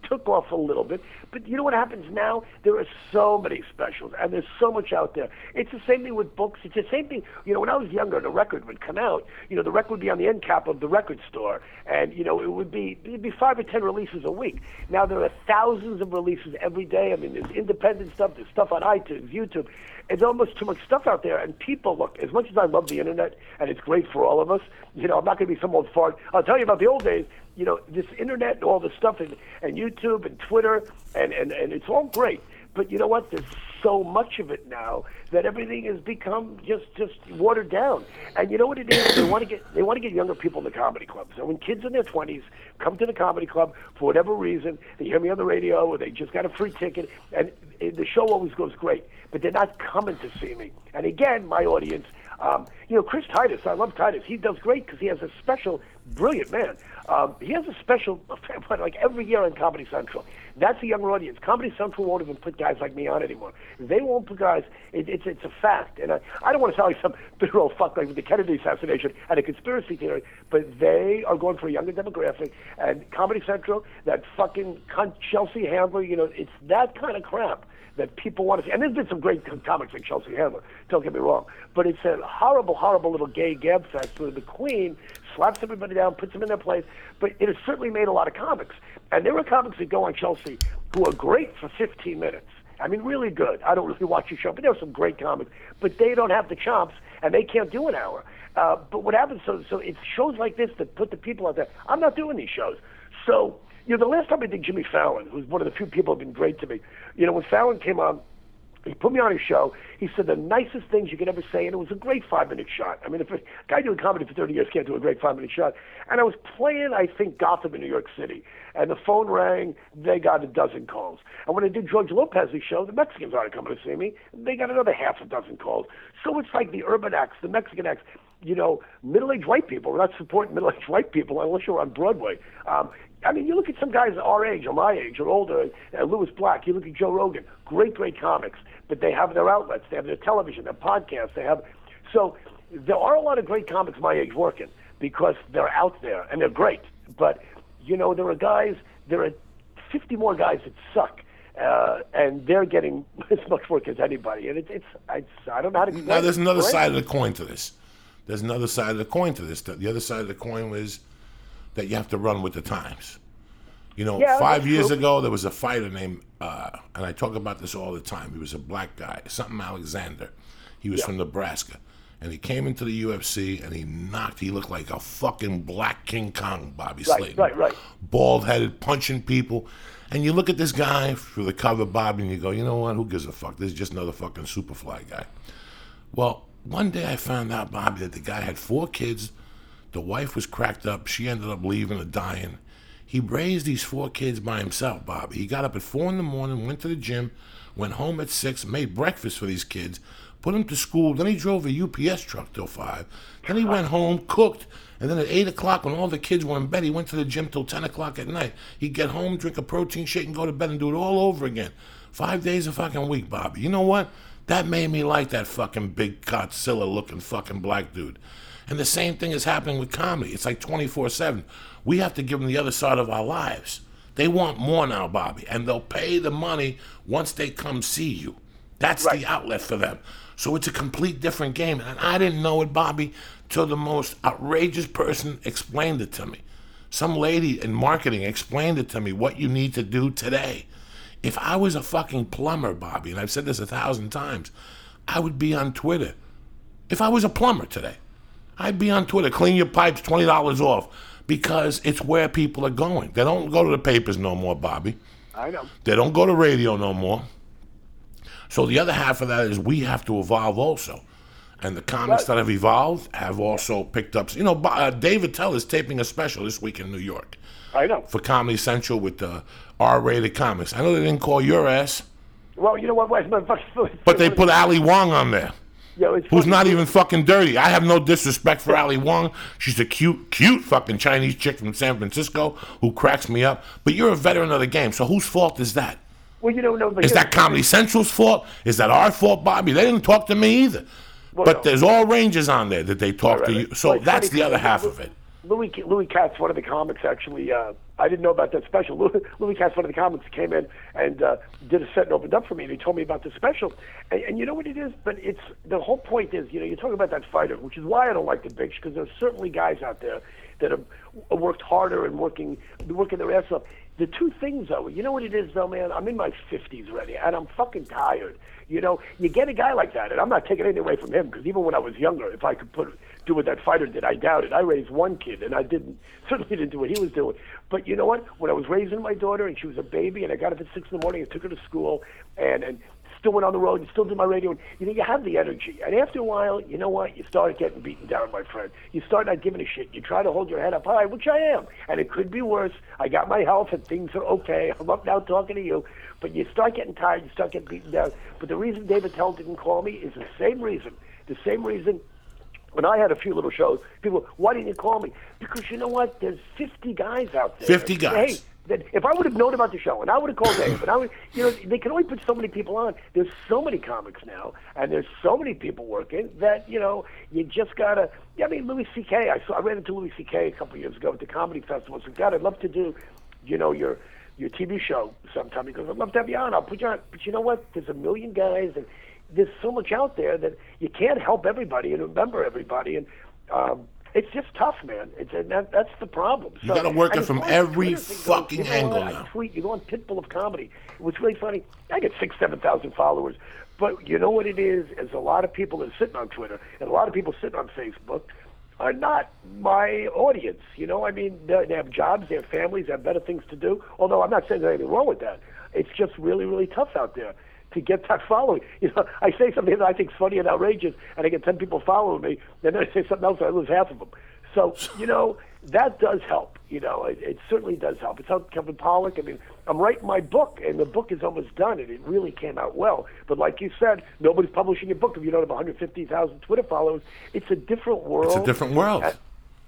took off a little bit. But you know what happens now? There are so many specials, and there's so much out there. It's the same thing with books. It's the same thing. You know, when I was younger, the record would come out. You know, the record would be on the end cap of the record store, and you know, it would be it'd be five or ten releases a week. Now there are thousands of releases every day. I mean, there's independent stuff. There's stuff on iTunes, YouTube. It's almost too much stuff out there, and people look. As much as I love the internet, and it's great for all of us. You know, I'm not going to be some old fart. I'll tell you about the old days. You know, this internet and all this stuff, and, and YouTube and Twitter, and, and, and it's all great. But you know what? There's so much of it now that everything has become just, just watered down. And you know what it is? They want to get they want to get younger people in the comedy clubs. So when kids in their twenties come to the comedy club for whatever reason, they hear me on the radio or they just got a free ticket, and the show always goes great. But they're not coming to see me. And again, my audience, um, you know, Chris Titus, I love Titus. He does great because he has a special, brilliant man. Um, he has a special, like every year on Comedy Central. That's a younger audience. Comedy Central won't even put guys like me on anymore. They won't put guys. It, it's it's a fact, and I, I don't want to sound like some bitter old fuck like with the Kennedy assassination and a conspiracy theory, but they are going for a younger demographic. And Comedy Central, that fucking cunt Chelsea Handler, you know, it's that kind of crap that people want to see. And there's been some great comics like Chelsea Handler, don't get me wrong. But it's a horrible, horrible little gay gab fest where the Queen slaps everybody down, puts them in their place. But it has certainly made a lot of comics. And there are comics that go on Chelsea who are great for fifteen minutes. I mean, really good. I don't really watch your show, but there are some great comics. But they don't have the chops, and they can't do an hour. Uh, but what happens, so, so it's shows like this that put the people out there. I'm not doing these shows. So, you know, the last time I did Jimmy Fallon, who's one of the few people who have been great to me, you know, when Fallon came on, he put me on his show. He said the nicest things you could ever say, and it was a great five-minute shot. I mean, if a guy doing comedy for thirty years can't do a great five-minute shot. And I was playing, I think, Gotham in New York City, and the phone rang. They got a dozen calls. And when I did George Lopez's show, the Mexicans aren't coming to see me. They got another half a dozen calls. So it's like the urban acts, the Mexican acts. You know, middle-aged white people. We're not supporting middle-aged white people unless you're on Broadway. Um, I mean, you look at some guys our age or my age or older, uh, Louis Black, you look at Joe Rogan, great, great comics, but they have their outlets, they have their television, their podcasts, they have... So there are a lot of great comics my age working because they're out there, and they're great. But, you know, there are guys, there are fifty more guys that suck, uh, and they're getting as much work as anybody. And it, it's, it's, I don't know how to explain it. Now, there's another Right? side of the coin to this. There's another side of the coin to this. The other side of the coin was that you have to run with the times. You know, Yeah, five that's years true. ago, there was a fighter named, uh, and I talk about this all the time. He was a black guy, something Alexander. He was Yeah. from Nebraska. And he came into the U F C, and he knocked, he looked like a fucking black King Kong, Bobby Right, Slayton. right, right. Bald-headed, punching people. And you look at this guy through the cover, Bobby, and you go, you know what, who gives a fuck? This is just another fucking Superfly guy. Well, one day I found out, Bobby, that the guy had four kids. The wife was cracked up. She ended up leaving or dying. He raised these four kids by himself, Bobby. He got up at four in the morning, went to the gym, went home at six, made breakfast for these kids, put them to school. Then he drove a U P S truck till five. Then he went home, cooked, and then at eight o'clock when all the kids were in bed, he went to the gym till ten o'clock at night. He'd get home, drink a protein shake, and go to bed and do it all over again. Five days a fucking week, Bobby. You know what? That made me like that fucking big Godzilla-looking fucking black dude. And the same thing is happening with comedy. It's like twenty-four seven. We have to give them the other side of our lives. They want more now, Bobby, and they'll pay the money once they come see you. That's Right. the outlet for them. So it's a complete different game. And I didn't know it, Bobby, till the most outrageous person explained it to me. Some lady in marketing explained it to me, what you need to do today. If I was a fucking plumber, Bobby, and I've said this a thousand times, I would be on Twitter. If I was a plumber today, I'd be on Twitter, clean your pipes, twenty dollars off, because it's where people are going. They don't go to the papers no more, Bobby. I know. They don't go to radio no more. So the other half of that is we have to evolve also. And the comics Right. that have evolved have also picked up. You know, Bo- uh, David Tell is taping a special this week in New York I know. for Comedy Central with the R-rated comics. I know they didn't call your ass, Well, you know what? Wes, but they put Ali Wong on there, Yeah, it's who's funny. not even fucking dirty. I have no disrespect for Ali Wong. She's a cute, cute fucking Chinese chick from San Francisco who cracks me up. But you're a veteran of the game, so whose fault is that? Well, you don't know. But Is that Comedy Central's fault? Is that our fault, Bobby? They didn't talk to me either. Well, but no. there's all ranges on there that they talk Right, to right. you. So Well, it's that's funny the other 'cause half we- of it. Louis Louis Katz, one of the comics, actually, uh, I didn't know about that special. Louis, Louis Katz, one of the comics, came in and uh, did a set and opened up for me, and he told me about the special. And, and you know what it is? But it's the whole point is, you know, you're talking about that fighter, which is why I don't like the bitch, because there's certainly guys out there that have worked harder and working working their ass off. The two things, though, you know what it is, though, man? I'm in my fifties already, and I'm fucking tired. You know, you get a guy like that, and I'm not taking anything away from him, because even when I was younger, if I could put do what that fighter did, I doubt it. I raised one kid, and I didn't certainly didn't do what he was doing. But you know what? When I was raising my daughter, and she was a baby, and I got up at six in the morning and took her to school, and and still went on the road and still did my radio, and you know, you have the energy. And after a while, you know what? You start getting beaten down, my friend. You start not giving a shit. You try to hold your head up high, which I am, and it could be worse. I got my health, and things are okay. I'm up now talking to you. But you start getting tired, you start getting beaten down. But the reason David Tell didn't call me is the same reason. The same reason when I had a few little shows, people, why didn't you call me? Because you know what? There's fifty guys out there. fifty guys. Hey, that if I would have known about the show, and I would have called Dave, and I would, you know, they can only put so many people on. There's so many comics now, and there's so many people working that, you know, you just gotta. I mean, Louis C K. I saw. I ran into Louis C K a couple of years ago at the comedy festival. So, God, I'd love to do, you know, your your T V show sometime, because I'd love to have you on. I'll put you on. But you know what? There's a million guys, and there's so much out there that you can't help everybody and remember everybody, and um, it's just tough, man. It's and that, that's the problem. You got to work it from every fucking you know angle what? now. I tweet. You go on Pitbull of Comedy. What's really funny, I get six, seven thousand followers. But you know what it is? Is a lot of people that are sitting on Twitter and a lot of people sitting on Facebook are not my audience. You know, I mean, they, they have jobs, they have families, they have better things to do. Although I'm not saying there's anything wrong with that. It's just really, really tough out there to get that following. You know, I say something that I think is funny and outrageous, and I get ten people following me, and then I say something else, and I lose half of them. So, you know, that does help. You know, it, it certainly does help. It's helped Kevin Pollak. I mean, I'm writing my book, and the book is almost done, and it really came out well. But like you said, nobody's publishing a book if you don't have one hundred fifty thousand Twitter followers. It's a different world. It's a different world. And,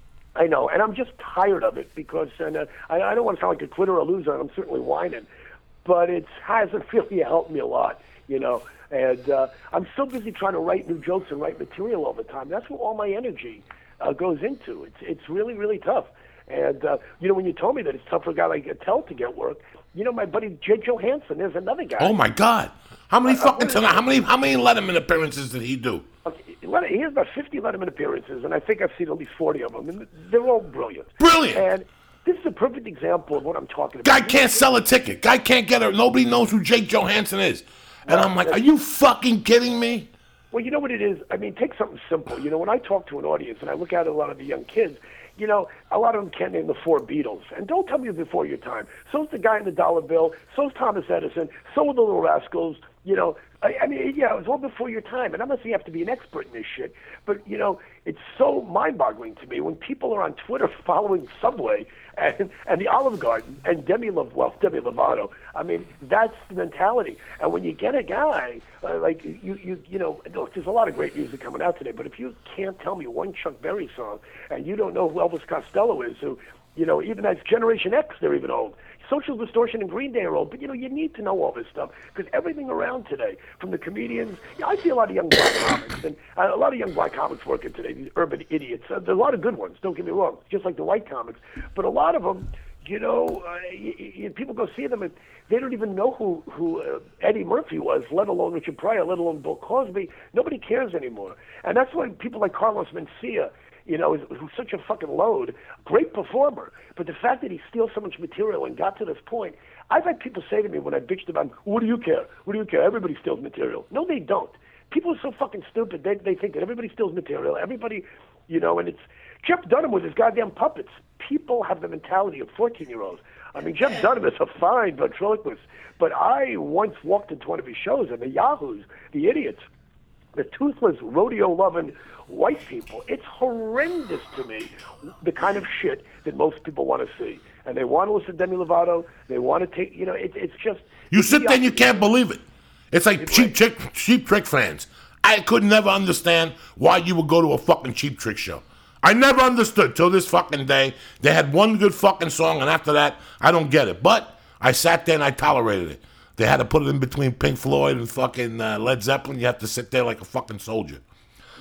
I know, and I'm just tired of it because, and uh, I, I don't want to sound like a quitter or a loser, and I'm certainly whining, but it hasn't really helped me a lot, you know. And uh, I'm so busy trying to write new jokes and write material all the time. That's where all my energy uh, goes into. It's it's really, really tough. And, uh, you know, when you told me that it's tough for a guy like Attell to get work, you know, my buddy Jake Johansson, there's another guy. Oh, my God. How many Uh, fucking what is tonight? it? How many how many Letterman appearances did he do? Okay, he has about fifty Letterman appearances, and I think I've seen at least forty of them, and they're all brilliant. Brilliant. And this is a perfect example of what I'm talking about. Guy can't sell a ticket. Guy can't get her. Nobody knows who Jake Johansson is. And I'm like, are you fucking kidding me? Well, you know what it is? I mean, take something simple. You know, when I talk to an audience and I look at a lot of the young kids, you know, a lot of them can't name the four Beatles. And don't tell me before your time. So's the guy in the dollar bill. So's Thomas Edison. So are the Little Rascals. You know, I, I mean, yeah, it was all before your time. And I'm not saying you have to be an expert in this shit. But, you know, it's so mind-boggling to me when people are on Twitter following Subway and, and the Olive Garden and Demi Lov- well, Demi Lovato. I mean, that's the mentality. And when you get a guy, uh, like, you, you you know, look, there's a lot of great music coming out today, but if you can't tell me one Chuck Berry song and you don't know who Elvis Costello is, who, you know, even as Generation X, they're even old. Social Distortion and Green Day are old, but, you know, you need to know all this stuff because everything around today, from the comedians, you know, I see a lot of young black comics, and uh, a lot of young black comics working today, these urban idiots. Uh, there's a lot of good ones, don't get me wrong, just like the white comics, but a lot of them, you know, uh, y- y- people go see them and they don't even know who, who uh, Eddie Murphy was, let alone Richard Pryor, let alone Bill Cosby. Nobody cares anymore. And that's why people like Carlos Mencia, you know, is, who's such a fucking load, great performer. But the fact that he steals so much material and got to this point, I've had people say to me when I bitched about him, what do you care? What do you care? Everybody steals material. No, they don't. People are so fucking stupid. They, they think that everybody steals material. Everybody, you know, and it's Jeff Dunham with his goddamn puppets. People have the mentality of fourteen-year-olds. I mean, Jeff Dunham is a fine ventriloquist, but I once walked into one of his shows, and the yahoos, the idiots, the toothless, rodeo-loving white people, it's horrendous to me, the kind of shit that most people want to see. And they want to listen to Demi Lovato. They want to take, you know, it, it's just... You sit there and you can't believe it. It's like cheap trick, cheap trick fans. I could never understand why you would go to a fucking Cheap Trick show. I never understood till this fucking day. They had one good fucking song, and after that, I don't get it. But I sat there and I tolerated it. They had to put it in between Pink Floyd and fucking uh, Led Zeppelin. You have to sit there like a fucking soldier.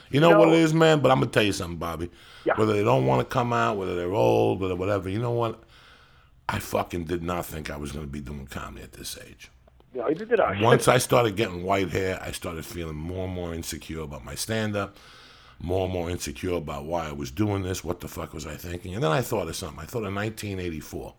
You know No. what it is, man? But I'm going to tell you something, Bobby. Yeah. Whether they don't want to come out, whether they're old, whether whatever, you know what? I fucking did not think I was going to be doing comedy at this age. No, neither did I. Once I started getting white hair, I started feeling more and more insecure about my stand-up, more and more insecure about why I was doing this, what the fuck was I thinking. And then I thought of something. I thought of nineteen eighty-four.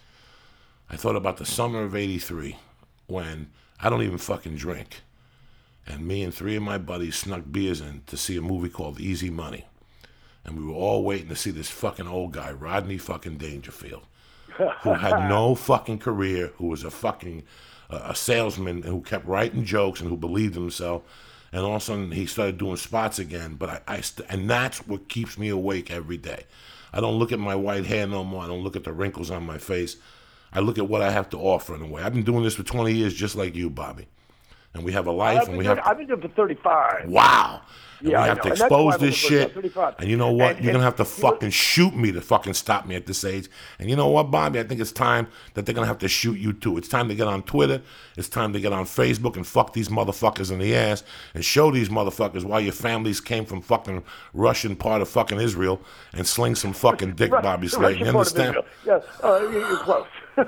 I thought about the summer of eighty-three when I don't even fucking drink. And me and three of my buddies snuck beers in to see a movie called Easy Money. And we were all waiting to see this fucking old guy, Rodney fucking Dangerfield, who had no fucking career, who was a fucking uh, a salesman who kept writing jokes and who believed in himself. And all of a sudden he started doing spots again. But I, I st- and that's what keeps me awake every day. I don't look at my white hair no more. I don't look at the wrinkles on my face. I look at what I have to offer in a way. I've been doing this for twenty years just like you, Bobby. And we have a life, I've and been we doing, have to, I've been doing it for thirty-five. wow. And Yeah, we I have know. to And that's why expose I'm this looking for shit. thirty-five. And you know what? And- You're going to have to and you know- fucking shoot me to fucking stop me at this age. And you know what, Bobby? I think it's time that they're going to have to shoot you too. It's time to get on Twitter. It's time to get on Facebook and fuck these motherfuckers in the ass and show these motherfuckers why your families came from fucking Russian part of fucking Israel and sling some fucking dick, Right, Bobby the Slayton. You Russian part of understand? Israel. Yeah, uh, you're you're close.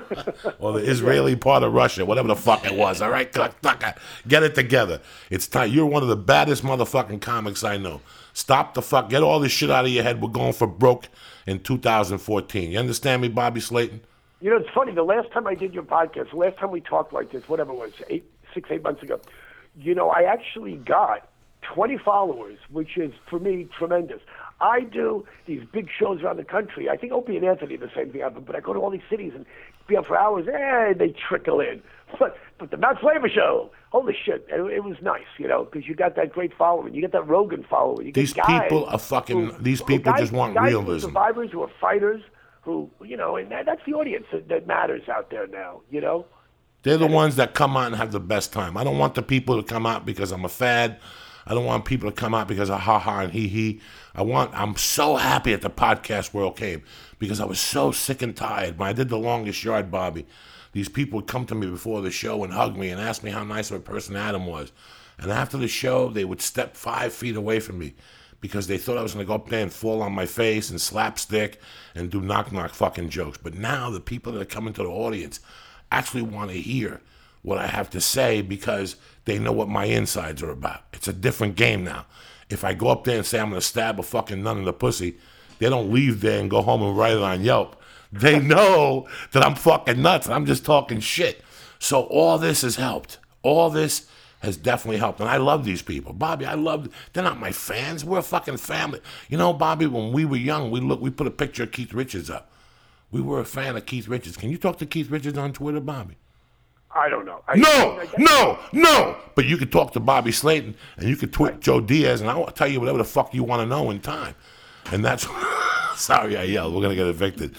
Or the Israeli part of Russia, whatever the fuck it was. All right, cocksucker, get it together. It's time. You're one of the baddest motherfucking comics I know. Stop the fuck. Get all this shit out of your head. We're going for broke in two thousand fourteen. You understand me, Bobby Slayton? You know, it's funny. The last time I did your podcast, the last time we talked like this, whatever it was, eight, six, eight months ago, you know, I actually got twenty followers, which is, for me, tremendous. I do these big shows around the country. I think Opie and Anthony the same thing happen, but I go to all these cities and be up for hours. Eh, they trickle in. But but the Matt Flavor Show, holy shit, it, it was nice, you know, because you got that great following. You get that Rogan following. You get These guys people are fucking. who- These who- people guys, just want guys Who are realism. survivors who are fighters, who you know, and that, that's the audience that, that matters out there now. You know. They're the ones that come out and have the best time. I don't want the people to come out because I'm a fad. I don't want people to come out because of ha ha and he he. I want. I'm so happy that the podcast world came because I was so sick and tired. When I did the longest yard, Bobby, these people would come to me before the show and hug me and ask me how nice of a person Adam was. And after the show, they would step five feet away from me because they thought I was going to go up there and fall on my face and slapstick and do knock knock fucking jokes. But now the people that are coming to the audience actually want to hear what I have to say because they know what my insides are about. It's a different game now. If I go up there and say I'm going to stab a fucking nun in the pussy, they don't leave there and go home and write it on Yelp. They know that I'm fucking nuts and I'm just talking shit. So all this has helped. All this has definitely helped. And I love these people. Bobby, I love, they're not my fans. We're a fucking family. You know, Bobby, when we were young, we look, we put a picture of Keith Richards up. We were a fan of Keith Richards. Can you talk to Keith Richards on Twitter, Bobby? I don't know. I, No, I, I, no, no. But you can talk to Bobby Slayton and you can tweet Joe Diaz and I'll tell you whatever the fuck you want to know in time. And that's, sorry I yelled. We're going to get evicted.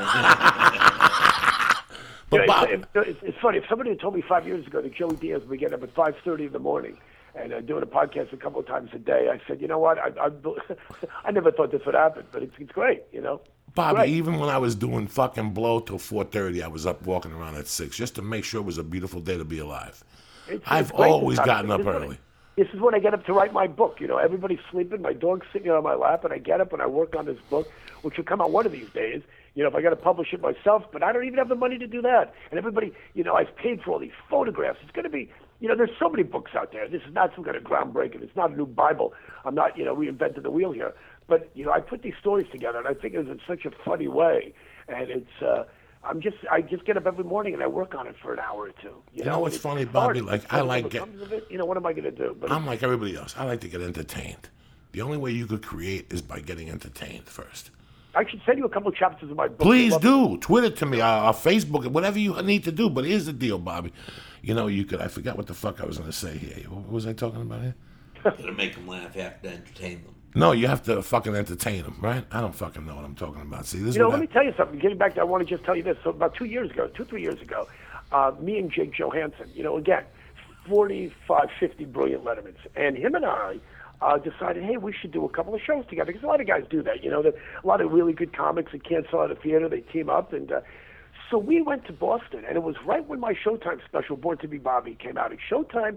But You know, Bob, it's, it's, it's funny. If somebody had told me five years ago that Joey Diaz would be getting up at five thirty in the morning and uh, doing a podcast a couple of times a day, I said, you know what? I, I, I never thought this would happen, but it's, it's great, you know? Bobby, Right. even when I was doing fucking blow till four thirty, I was up walking around at six just to make sure it was a beautiful day to be alive. It's, I've it's great always this time. gotten up This is when I- early. This is when I get up to write my book. You know, everybody's sleeping, my dog's sitting on my lap, and I get up and I work on this book, which will come out one of these days. You know, if I got to publish it myself, but I don't even have the money to do that. And everybody, you know, I've paid for all these photographs. It's going to be, you know, there's so many books out there. This is not some kind of groundbreaking. It's not a new Bible. I'm not, you know, reinventing the wheel here. But, you know, I put these stories together, and I think it was in such a funny way. And it's, uh, I'm just, I just get up every morning and I work on it for an hour or two. You, You know what's and it's funny, hard. Bobby? Like, I When it like get- comes of it, you know, what am I going to do? But I'm like everybody else. I like to get entertained. The only way you could create is by getting entertained first. I should send you a couple of chapters of my book. Please I'd love- do. Twitter to me, uh, or Facebook, whatever you need to do. But here's the deal, Bobby. You know, you could, I forgot what the fuck I was going to say here. What was I talking about here? Gotta make them laugh, you have to entertain them. No, you have to fucking entertain them, right? I don't fucking know what I'm talking about. See, this is You know, what let me I, tell you something. Getting back to, I want to just tell you this. So about two years ago, two, three years ago, uh, me and Jake Johansson, you know, again, forty-five, fifty brilliant Lettermans. And him and I uh, decided, hey, we should do a couple of shows together. Because a lot of guys do that. You know, a lot of really good comics that can't sell out a theater, they team up. And uh, so we went to Boston. And it was right when my Showtime special, Born to be Bobby, came out. And Showtime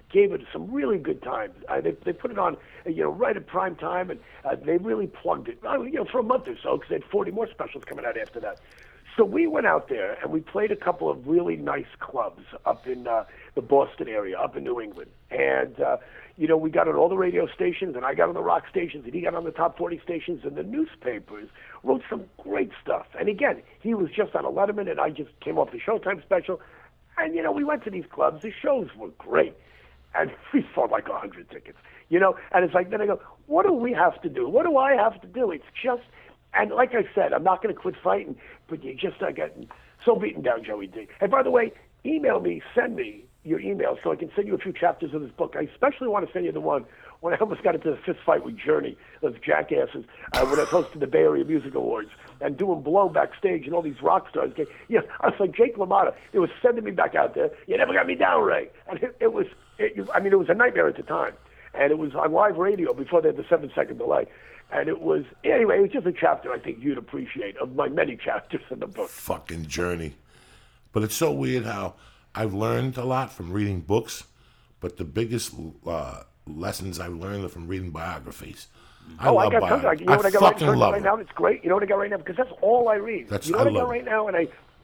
gave it some really good times. Uh, they they put it on, uh, you know, right at prime time, and uh, they really plugged it, uh, you know, for a month or so, because they had forty more specials coming out after that. So we went out there and we played a couple of really nice clubs up in uh, the Boston area, up in New England, and uh, you know, we got on all the radio stations, and I got on the rock stations, and he got on the top forty stations, and the newspapers wrote some great stuff. And again, he was just on a Letterman, and I just came off the Showtime special, and you know, we went to these clubs. The shows were great. And we sold like a hundred tickets, you know. And it's like, then I go, what do we have to do? What do I have to do? It's just, and like I said, I'm not going to quit fighting, but you just start getting so beaten down, Joey D. And by the way, email me, send me your email so I can send you a few chapters of this book. I especially want to send you the one when I almost got into a fist fight with Journey, those jackasses, uh, when I hosted the Bay Area Music Awards and doing blow backstage and all these rock stars. Yeah, I was like Jake LaMotta. It was sending me back out there. You never got me down, Ray. And it, it was, it, I mean, it was a nightmare at the time. And it was on live radio before they had the seven-second delay. And it was, anyway, it was just a chapter I think you'd appreciate of my many chapters in the book. Fucking Journey. But it's so weird how I've learned a lot from reading books, but the biggest uh, lessons I've learned are from reading biographies. I oh, love I got tons. biographies. You know what I, I got right, fucking love right now? It's great. You know what I got right now? Because that's all I read. That's, you know I what I, love got it. right now? And I,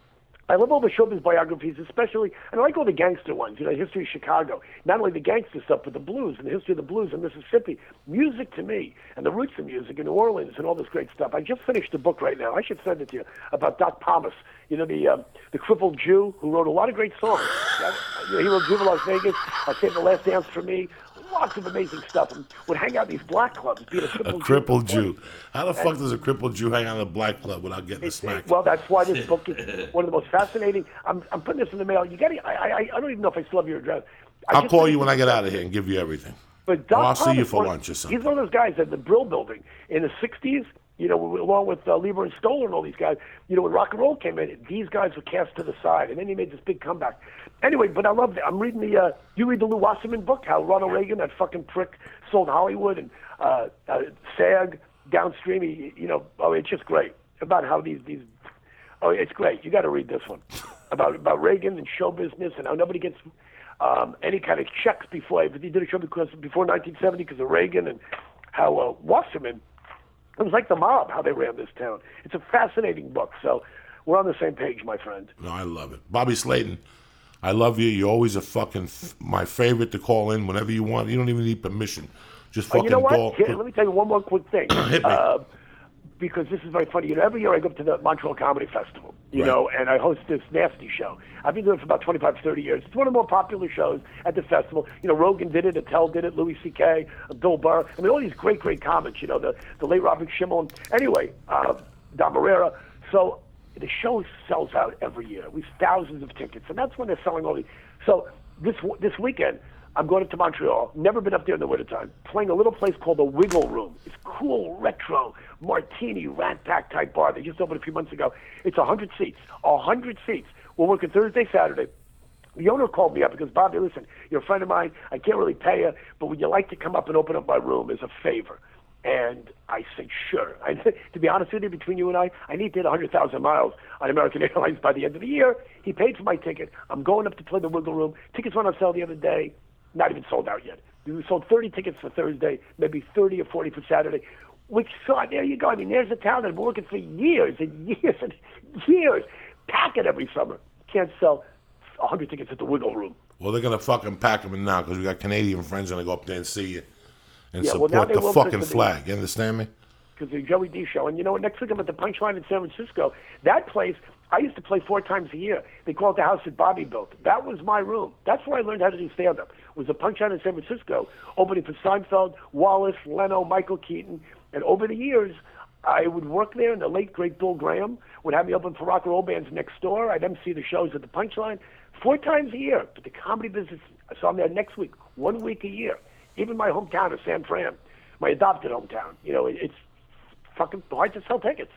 I love all the showbiz biographies, especially, and I like all the gangster ones, you know, history of Chicago. Not only the gangster stuff, but the blues and the history of the blues in Mississippi. Music to me, and the roots of music in New Orleans and all this great stuff. I just finished a book right now. I should send it to you, about Doc Thomas, you know, the um, the crippled Jew who wrote a lot of great songs. You know, he wrote Viva Las Vegas, I Saved the Last Dance for Me. Lots of amazing stuff, and would hang out in these black clubs, being a crippled, A crippled Jew. Jew. How the fuck does a crippled Jew hang out in a black club without getting a smack? Well, that's why this book is one of the most fascinating. I'm, I'm putting this in the mail. You got I, I I don't even know if I still have your address. I I'll just call finished you when this I get book. out of here and give you everything. But Doc Or I'll see Thomas, you for one- lunch or something. He's one of those guys at the Brill Building in the sixties, you know, along with uh, Lieber and Stoller and all these guys. You know, when rock and roll came in, these guys were cast to the side, and then he made this big comeback. Anyway, but I love it. I'm reading the, uh, you read the Lou Wasserman book, how Ronald Reagan, that fucking prick, sold Hollywood and uh, uh, SAG downstream. He, you know, oh, it's just great about how these, these oh, it's great. You got to read this one about about Reagan and show business and how nobody gets um, any kind of checks before. But he did a show because before nineteen seventy because of Reagan, and how uh, Wasserman, it was like the mob, how they ran this town. It's a fascinating book. So we're on the same page, my friend. No, I love it. Bobby Slayton, I love you. You're always a fucking f- my favorite to call in whenever you want. You don't even need permission. Just Oh, fucking you know what? call. Here, let me tell you one more quick thing. Hit me. Uh, because this is very funny. You know, every year I go up to the Montreal Comedy Festival, you Right. know, and I host this nasty show. I've been doing it for about twenty-five, thirty years. It's one of the more popular shows at the festival. You know, Rogan did it, Attell did it, Louis C K, Bill Burr. I mean, all these great, great comics, you know, the, the late Robert Schimmel. Anyway, uh, Don Marrera. So the show sells out every year. We have thousands of tickets, and that's when they're selling all these. So this this weekend, I'm going up to Montreal. Never been up there in the wintertime. Playing a little place called the Wiggle Room. It's cool, retro, martini, rat pack type bar. They just opened a few months ago. It's one hundred seats. one hundred seats. We're working Thursday, Saturday. The owner called me up because, Bobby, listen, you're a friend of mine. I can't really pay you, but would you like to come up and open up my room as a favor? And I said, sure. I, to be honest with you, between you and I, I need to hit one hundred thousand miles on American Airlines by the end of the year. He paid for my ticket. I'm going up to play the Wiggle Room. Tickets went on sale the other day. Not even sold out yet. We sold thirty tickets for Thursday, maybe thirty or forty for Saturday. Which, so there you go. I mean, there's a town that I've been working for years and years and years. Pack it every summer. Can't sell one hundred tickets at the Wiggle Room. Well, they're gonna fucking pack them in now because we got Canadian friends gonna go up there and see you and Yeah, well, support now they the will fucking because of the- flag. You understand me? Because the Joey D show. And you know what? Next week I'm at the Punchline in San Francisco. That place, I used to play four times a year. They call it the house that Bobby built. That was my room. That's where I learned how to do stand-up. Was the Punchline in San Francisco, opening for Seinfeld, Wallace, Leno, Michael Keaton. And over the years, I would work there, and the late, great Bill Graham would have me open for rock and roll bands next door. I'd emcee the shows at the Punchline four times a year. But the comedy business, so I'm there next week, one week a year. Even my hometown of San Fran, my adopted hometown. You know, it, it's fucking hard to sell tickets.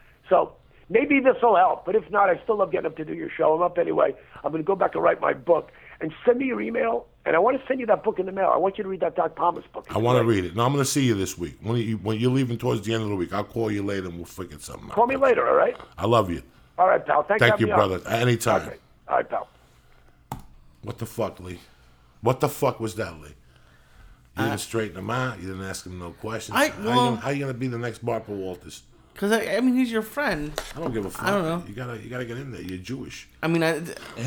So maybe this will help, but if not, I still love getting up to do your show. I'm up anyway. I'm going to go back and write my book. And send me your email, and I want to send you that book in the mail. I want you to read that Doc Thomas book. I want to read it. No, I'm gonna see you this week. When you when you're leaving towards the end of the week, I'll call you later and we'll figure something out. Call me later, all right? I love you. All right, pal. Thanks Thank for you, having me on. brother. Anytime. Okay. All right, pal. What the fuck, Lee? What the fuck was that, Lee? You didn't Uh, straighten him out. You didn't ask him no questions. I- how, well- you gonna, how you gonna be the next Barbara Walters? Because I, I mean, he's your friend. I don't give a fuck. I don't know. You gotta, you gotta get in there. You're Jewish. I mean, I,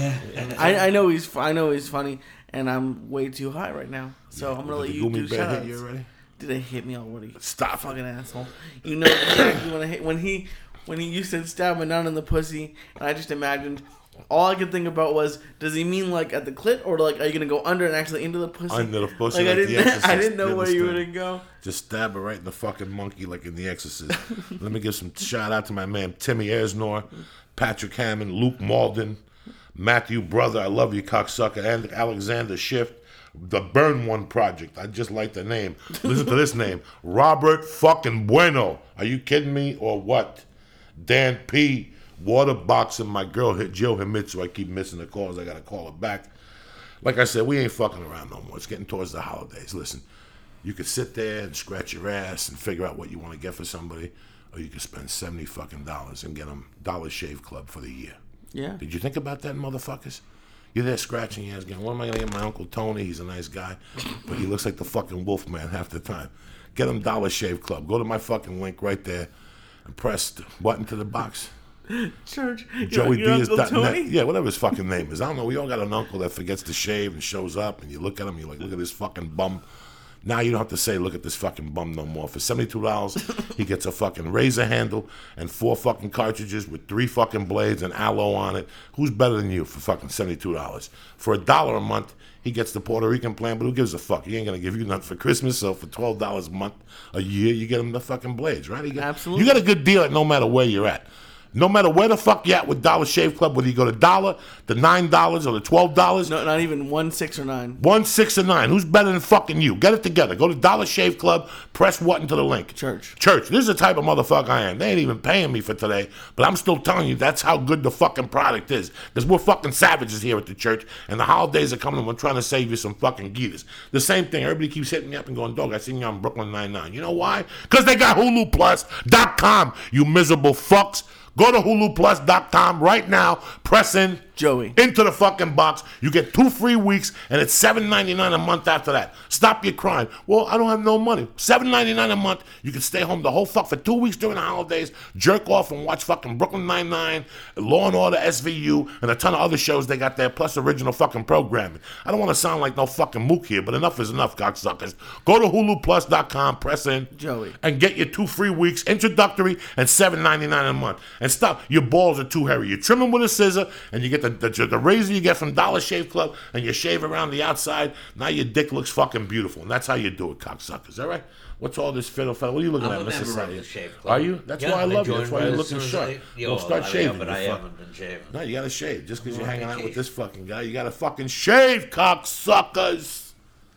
I, I know he's, I know he's funny, and I'm way too high right now. So I'm gonna let Did the you Gumi do Bear shout hit you already? Did they hit me already? Stop. Fucking asshole. You know exactly when I hit, when he when he you said stab my nun in the pussy, and I just imagined. All I could think about was, does he mean like at the clit, or like are you gonna go under and actually into the pussy? Under the pussy, Like, like I The didn't, Exorcist. I didn't know You where you were understand? gonna go. Just stab her right in the fucking monkey like in The Exorcist. Let me give some shout out to my man Timmy Ersnor, Patrick Hammond, Luke Malden, Matthew Brother, I love you cocksucker, and Alexander Schiff. The Burn One Project. I just like the name. Listen to this name. Robert fucking Bueno. Are you kidding me or what? Dan P. Water boxing. My girl hit Jill Himitsu. I keep missing the calls. I gotta call her back. Like I said, we ain't fucking around no more. It's getting towards the holidays. Listen, you could sit there and scratch your ass and figure out what you want to get for somebody, or you could spend seventy fucking dollars and get them Dollar Shave Club for the year. Yeah. Did you think about that, motherfuckers? You're there scratching your ass, going, what am I going to get my Uncle Tony? He's a nice guy, but he looks like the fucking Wolfman half the time. Get him Dollar Shave Club. Go to my fucking link right there and press the button to the box. Church. Joey your, your Diaz Uncle dot net. Tony? Yeah, whatever his fucking name is. I don't know. We all got an uncle that forgets to shave and shows up, and you look at him, you're like, look at this fucking bum. Now you don't have to say, look at this fucking bum no more. For seventy-two dollars, he gets a fucking razor handle and four fucking cartridges with three fucking blades and aloe on it. Who's better than you for fucking seventy-two dollars? For a dollar a month, he gets the Puerto Rican plan, but who gives a fuck? He ain't going to give you nothing for Christmas, so for twelve dollars a month, a year, you get him the fucking blades, right? You get, Absolutely. You got a good deal no matter where you're at. No matter where the fuck you at with Dollar Shave Club, whether you go to Dollar, the nine dollars, or the twelve dollars. No, not even one, six, or nine. One, six, or nine. Who's better than fucking you? Get it together. Go to Dollar Shave Club, press button to the link. Church. Church. This is the type of motherfucker I am. They ain't even paying me for today, but I'm still telling you that's how good the fucking product is. Because we're fucking savages here at the church, and the holidays are coming, and we're trying to save you some fucking geeters. The same thing. Everybody keeps hitting me up and going, dog, I seen you on Brooklyn Nine-Nine. You know why? Because they got Hulu Plus dot com, you miserable fucks. Go to Hulu Plus dot com right now. Press in. Joey. Into the fucking box. You get two free weeks, and it's seven ninety-nine a month after that. Stop your crying. Well, I don't have no money. seven ninety-nine a month. You can stay home the whole fuck for two weeks during the holidays, jerk off and watch fucking Brooklyn Nine-Nine, Law and Order, S V U, and a ton of other shows they got there, plus original fucking programming. I don't want to sound like no fucking mook here, but enough is enough, cocksuckers. Go to Hulu Plus dot com, press in, Joey. and get your two free weeks, introductory, and seven ninety-nine a month. And stop. Your balls are too hairy. You trim them with a scissor, and you get the, the, the razor you get from Dollar Shave Club, and you shave around the outside. Now your dick looks fucking beautiful, and that's how you do it, cocksuckers. All right? What's all this fiddle faddle? What are you looking I'm at, a Mister member of Sayer? the Shave Club. Are you? That's Yeah, why I love you. joined That's why right you're as looking soon as sharp. I- yeah, Don't well, start I- shaving. But you I fuck. haven't been shaving. No, you gotta shave. Just because I'm you're on hanging out with vacation. this fucking guy, you gotta fucking shave, cocksuckers.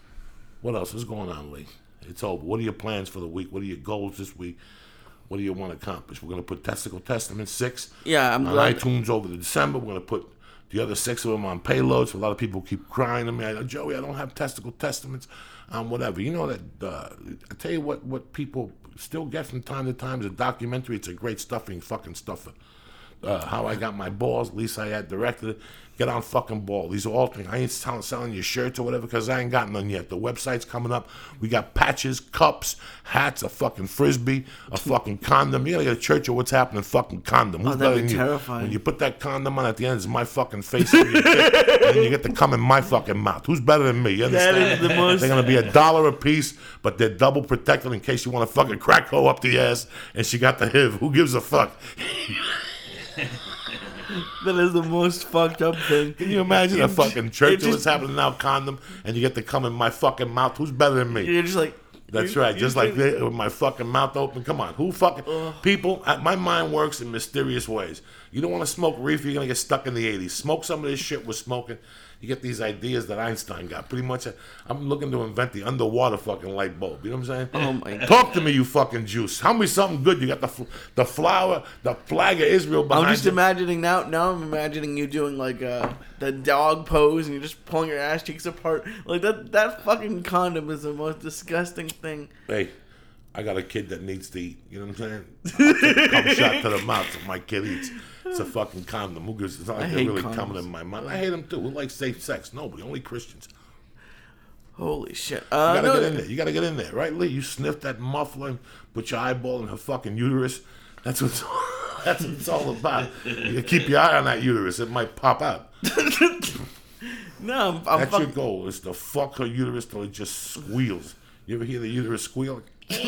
What else is going on, Lee? It's over. What are your plans for the week? What are your goals this week? What do you want to accomplish? We're gonna put Testicle Testament six Yeah, I'm on glad. iTunes over to December. We're gonna put the other six of them on payloads. A lot of people keep crying to me, I, Joey, I don't have Testicle Testaments. Um, whatever. You know that. Uh, I tell you what. What people still get from time to time is a documentary. It's a great stuffing fucking stuffer. Uh, how I got my balls. Lisa I had directed it. Get on fucking ball. These are all things. I ain't selling, selling your shirts or whatever because I ain't got none yet. The website's coming up. We got patches, cups, hats, a fucking frisbee, a fucking condom. You gotta get a church or what's happening fucking condom. Who's Oh, better that'd than be you? terrifying. When you put that condom on at the end, it's my fucking face on your dick, and then you get to come in my fucking mouth. Who's better than me? You That understand? is the most. They're gonna be a dollar a piece, but they're double protected in case you want to fucking crack her up the ass and she got the H I V. Who gives a fuck? That is the most fucked up thing. Can you imagine a It- fucking church it that was just- happening now, condom, and you get to come in my fucking mouth? Who's better than me? You're just like. That's you- right, you just like think- this, with my fucking mouth open. Come on, who fucking people? uh, My mind works in mysterious ways. You don't want to smoke reefer, you're gonna get stuck in the eighties. Smoke some of this shit we're smoking. You get these ideas that Einstein got. Pretty much, uh, I'm looking to invent the underwater fucking light bulb. You know what I'm saying? Oh my God. Talk to me, you fucking juice. Tell me something good. You got the fl- the flower, the flag of Israel behind I'm just you. imagining now. Now I'm imagining you doing like uh, the dog pose, and you're just pulling your ass cheeks apart. Like that. That fucking condom is the most disgusting thing. Hey, I got a kid that needs to eat. You know what I'm saying? I'll take a cum shot to the mouth if my kid eats. It's a fucking condom. Who gives? It's not like I they're hate really condoms. coming in my mind. I hate them too. Who likes safe sex? Nobody. Only Christians. Holy shit. You Uh, gotta no, get in there. You gotta get in there, right, Lee? You sniff that muffler and put your eyeball in her fucking uterus. That's what that's what it's all about. You keep your eye on that uterus. It might pop out. No, I'm, I'm That's fuck- your goal, is to fuck her uterus till it just squeals. You ever hear the uterus squeal?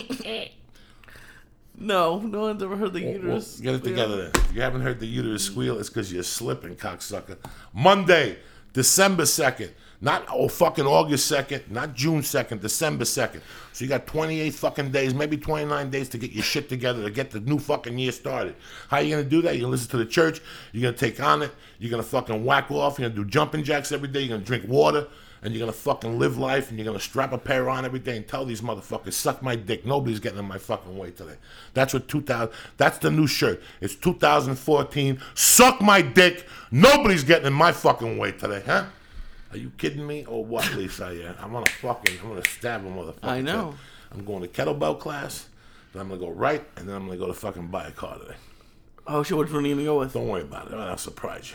No, no one's ever heard the Well, uterus. get it together then. If you haven't heard the uterus squeal, it's because you're slipping, cocksucker. Monday, December second. Not oh fucking August second, not June second, December second. So you got twenty-eight fucking days, maybe twenty-nine days to get your shit together to get the new fucking year started. How you gonna do that? You're gonna listen to the church, you're gonna take on it, you're gonna fucking whack off, you're gonna do jumping jacks every day, you're gonna drink water, and you're gonna fucking live life, and you're gonna strap a pair on every day and tell these motherfuckers, suck my dick. Nobody's getting in my fucking way today. That's what two thousand, that's the new shirt. It's two thousand fourteen, suck my dick. Nobody's getting in my fucking way today, huh? Are you kidding me or what, Lisa? Yeah, I'm gonna fucking, I'm gonna stab a motherfucker. I know. I'm going to kettlebell class, then I'm gonna go right, and then I'm gonna go to fucking buy a car today. Oh shit, which one are you gonna go with? Don't worry about it. I'll surprise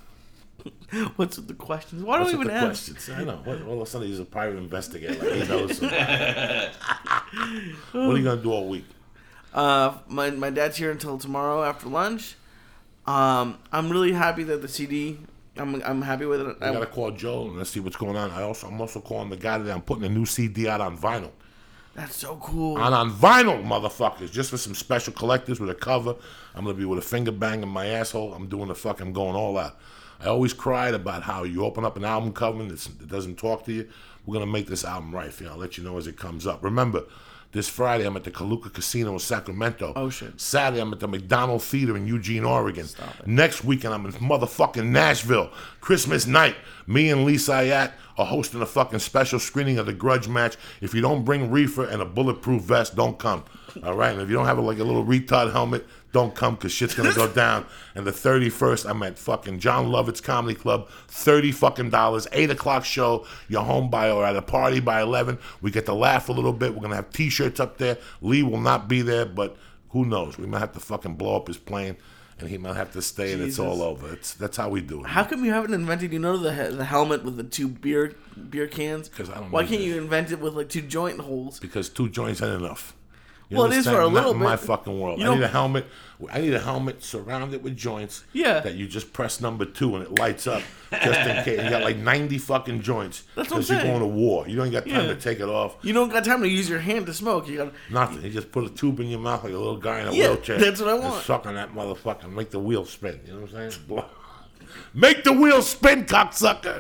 you. What's with the questions? Why What's don't we with even the ask? questions? I know. What, all of a sudden he's a private investigator. Like he knows something. What are you gonna do all week? Uh, my my dad's here until tomorrow after lunch. Um, I'm really happy that the C D. I'm I'm happy with it. I gotta call Joe and let's see what's going on. I also I'm also calling the guy that I'm putting a new C D out on vinyl. That's so cool. On on vinyl, motherfuckers, just for some special collectors with a cover. I'm gonna be with a finger bang in my asshole. I'm doing the fuck. I'm going all out. I always cried about how you open up an album cover and it's, it doesn't talk to you. We're gonna make this album right for you. I'll let you know as it comes up. Remember, this Friday I'm at the Kaluka Casino in Sacramento. Oh shit. Saturday I'm at the McDonald Theater in Eugene, Oregon. Next weekend I'm in motherfucking Nashville. Christmas night, me and Lee Syatt are hosting a fucking special screening of The Grudge Match. If you don't bring reefer and a bulletproof vest, don't come. All right, and if you don't have a, like a little retard helmet, don't come because shit's gonna go down. And the thirty-first, I'm at fucking John Lovett's Comedy Club, thirty fucking dollars, eight o'clock show. You're home by or at a party by eleven. We get to laugh a little bit. We're gonna have T-shirts up there. Lee will not be there, but who knows? We might have to fucking blow up his plane, and he might have to stay, and it's all over. It's that's how we do it. How come you haven't invented, you know, the he- the helmet with the two beer beer cans? 'Cause I don't Why need can't that. you invent it with like two joint holes? Because two joints ain't enough. You Well, it is understand? for a Not little in my bit. fucking world. You I don't- need a helmet. I need a helmet surrounded with joints. Yeah. That you just press number two and it lights up just in case. You got like ninety fucking joints. That's what I'm Because you're saying. going to war. You don't got time Yeah. to take it off. You don't got time to use your hand to smoke. You got Nothing. You just put a tube in your mouth like a little guy in a Yeah, wheelchair. that's what I and want. suck on that motherfucker. Make the wheel spin. You know what I'm saying? Blow. Make the wheel spin, cocksucker.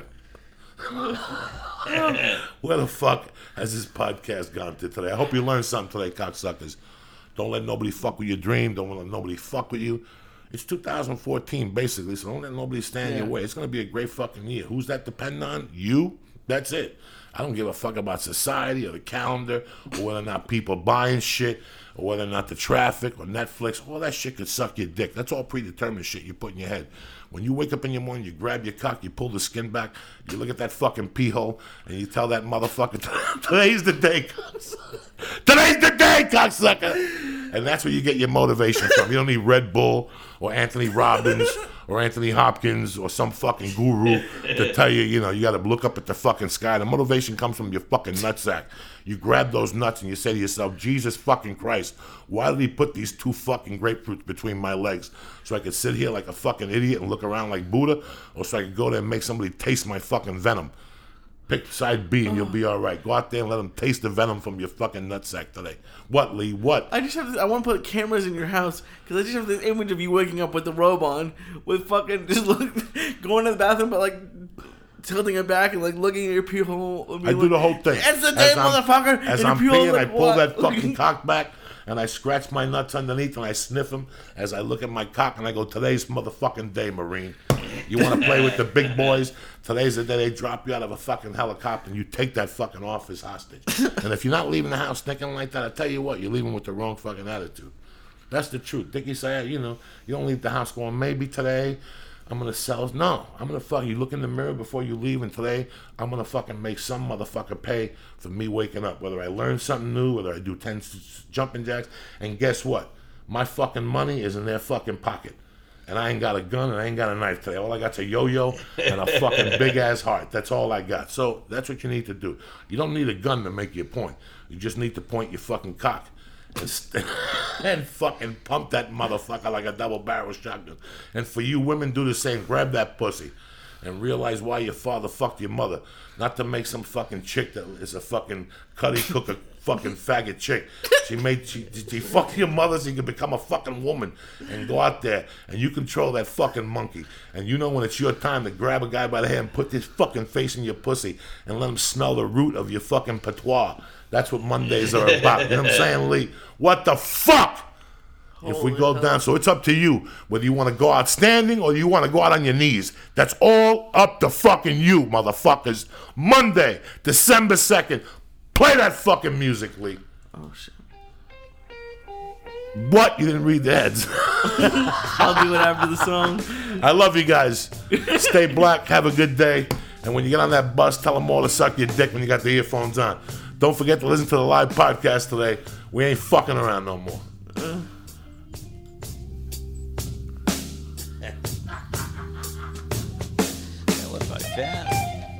Where the fuck has this podcast gone to today? I hope you learned something today, cocksuckers. Don't let nobody fuck with your dream. Don't let nobody fuck with you. It's two thousand fourteen, basically, so don't let nobody stand in your Yeah. way. It's going to be a great fucking year. Who's that depend on? You? That's it. I don't give a fuck about society or the calendar or whether or not people buying shit or whether or not the traffic or Netflix. All that shit could suck your dick. That's all predetermined shit you put in your head. When you wake up in the morning, you grab your cock, you pull the skin back, you look at that fucking pee hole, and you tell that motherfucker, today's the day, cocksucker. Today's the day, cocksucker. And that's where you get your motivation from. You don't need Red Bull or Anthony Robbins or Anthony Hopkins or some fucking guru to tell you, you know, you got to look up at the fucking sky. The motivation comes from your fucking nutsack. You grab those nuts and you say to yourself, Jesus fucking Christ, why did he put these two fucking grapefruits between my legs? So I could sit here like a fucking idiot and look around like Buddha, or so I could go there and make somebody taste my fucking venom? Pick side B and you'll be all right. Go out there and let them taste the venom from your fucking nutsack today. What, Lee? What? I just have this, I want to put cameras in your house because I just have this image of you waking up with the robe on, with fucking just look, going to the bathroom, but like tilting it back and like looking at your pee hole. and I being do like, the whole thing. It's the day, As I'm- motherfucker. As and I'm your pee hole's peeing, I like, pull what? that fucking cock back and I scratch my nuts underneath and I sniff them as I look at my cock and I go, today's motherfucking day, Marine. You want to play with the big boys? Today's the day they drop you out of a fucking helicopter and you take that fucking office hostage. And if you're not leaving the house thinking like that, I tell you what, you're leaving with the wrong fucking attitude. That's the truth. Dickie say, you know, you don't leave the house going, maybe today I'm going to sell. No, I'm going to fuck. You look in the mirror before you leave, and today I'm going to fucking make some motherfucker pay for me waking up. Whether I learn something new, whether I do ten s- jumping jacks. And guess what? My fucking money is in their fucking pocket. And I ain't got a gun and I ain't got a knife today. All I got's a yo-yo and a fucking big-ass heart. That's all I got. So that's what you need to do. You don't need a gun to make your point. You just need to point your fucking cock and, st- and fucking pump that motherfucker like a double-barrel shotgun. And for you women, do the same. Grab that pussy and realize why your father fucked your mother. Not to make some fucking chick that is a fucking Cuddy Cooker fucking faggot chick. She made she, she fucked your mother so you can become a fucking woman and go out there and you control that fucking monkey. And you know when it's your time to grab a guy by the hair and put his fucking face in your pussy and let him smell the root of your fucking patois. That's what Mondays are about. You know what I'm saying, Lee? What the fuck? If we go down, so it's up to you whether you want to go out standing or you want to go out on your knees. That's all up to fucking you, motherfuckers. Monday, December second. Play that fucking music, Lee. Oh, shit. What? You didn't read the heads. I'll do it after the song. I love you guys. Stay black. Have a good day. And when you get on that bus, tell them all to suck your dick when you got the earphones on. Don't forget to listen to the live podcast today. We ain't fucking around no more. Uh. Bad.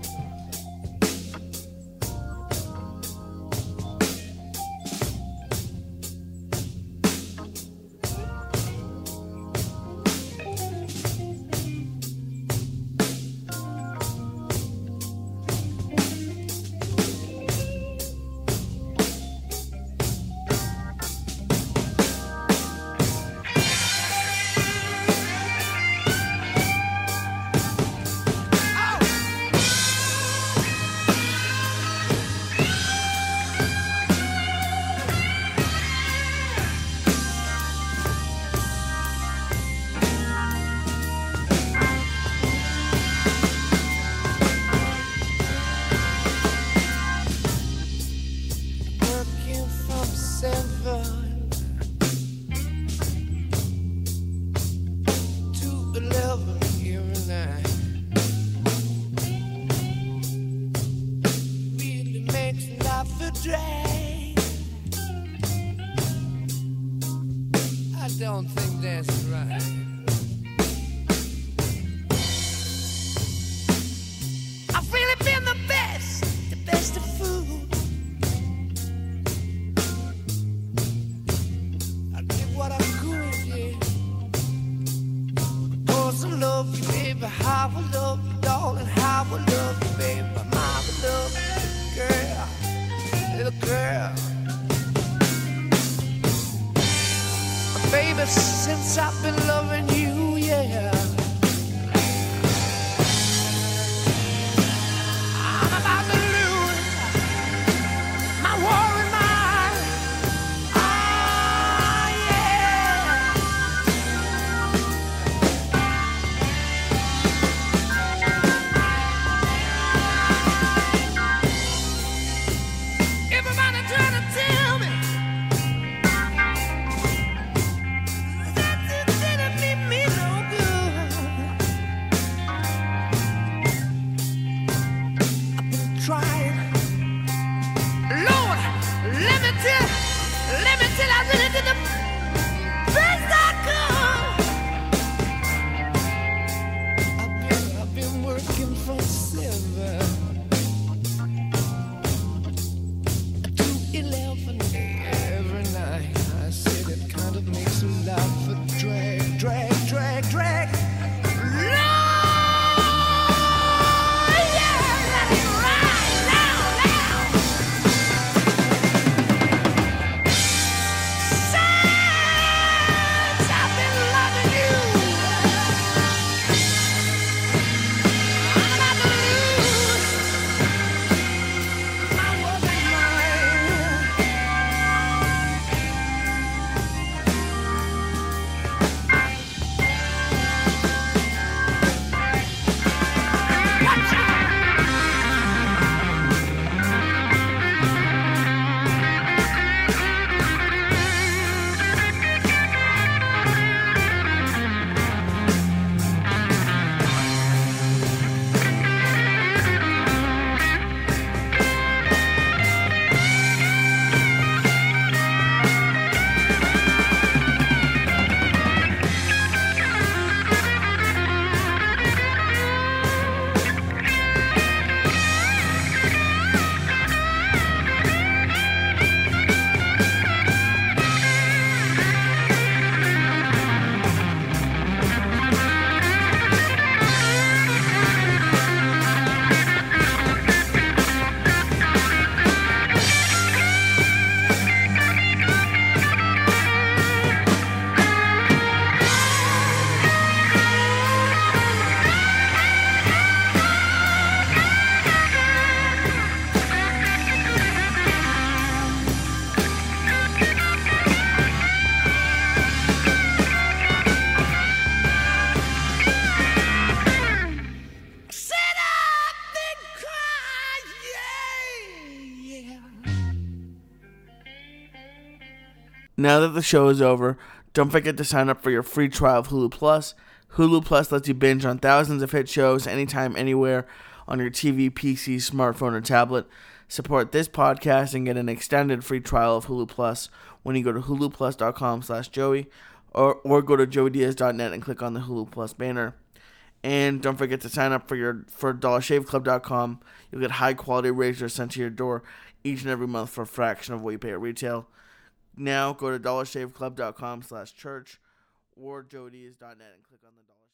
Don't think that's right. I've really been the best, the best of food. I did what I could, yeah. Cause I love you, baby. How I love you, darling. How I love you, baby. How I love you, girl, little girl. Baby, since I've been loving Now that the show is over, don't forget to sign up for your free trial of Hulu Plus. Hulu Plus lets you binge on thousands of hit shows anytime, anywhere on your T V, P C, smartphone, or tablet. Support this podcast and get an extended free trial of Hulu Plus when you go to huluplus.com slash Joey or, or go to joey diaz dot net and click on the Hulu Plus banner. And don't forget to sign up for your for dollar shave club dot com. You'll get high-quality razors sent to your door each and every month for a fraction of what you pay at retail. Now go to dollar shave club dot com slash church or joey diaz dot net and click on the dollar.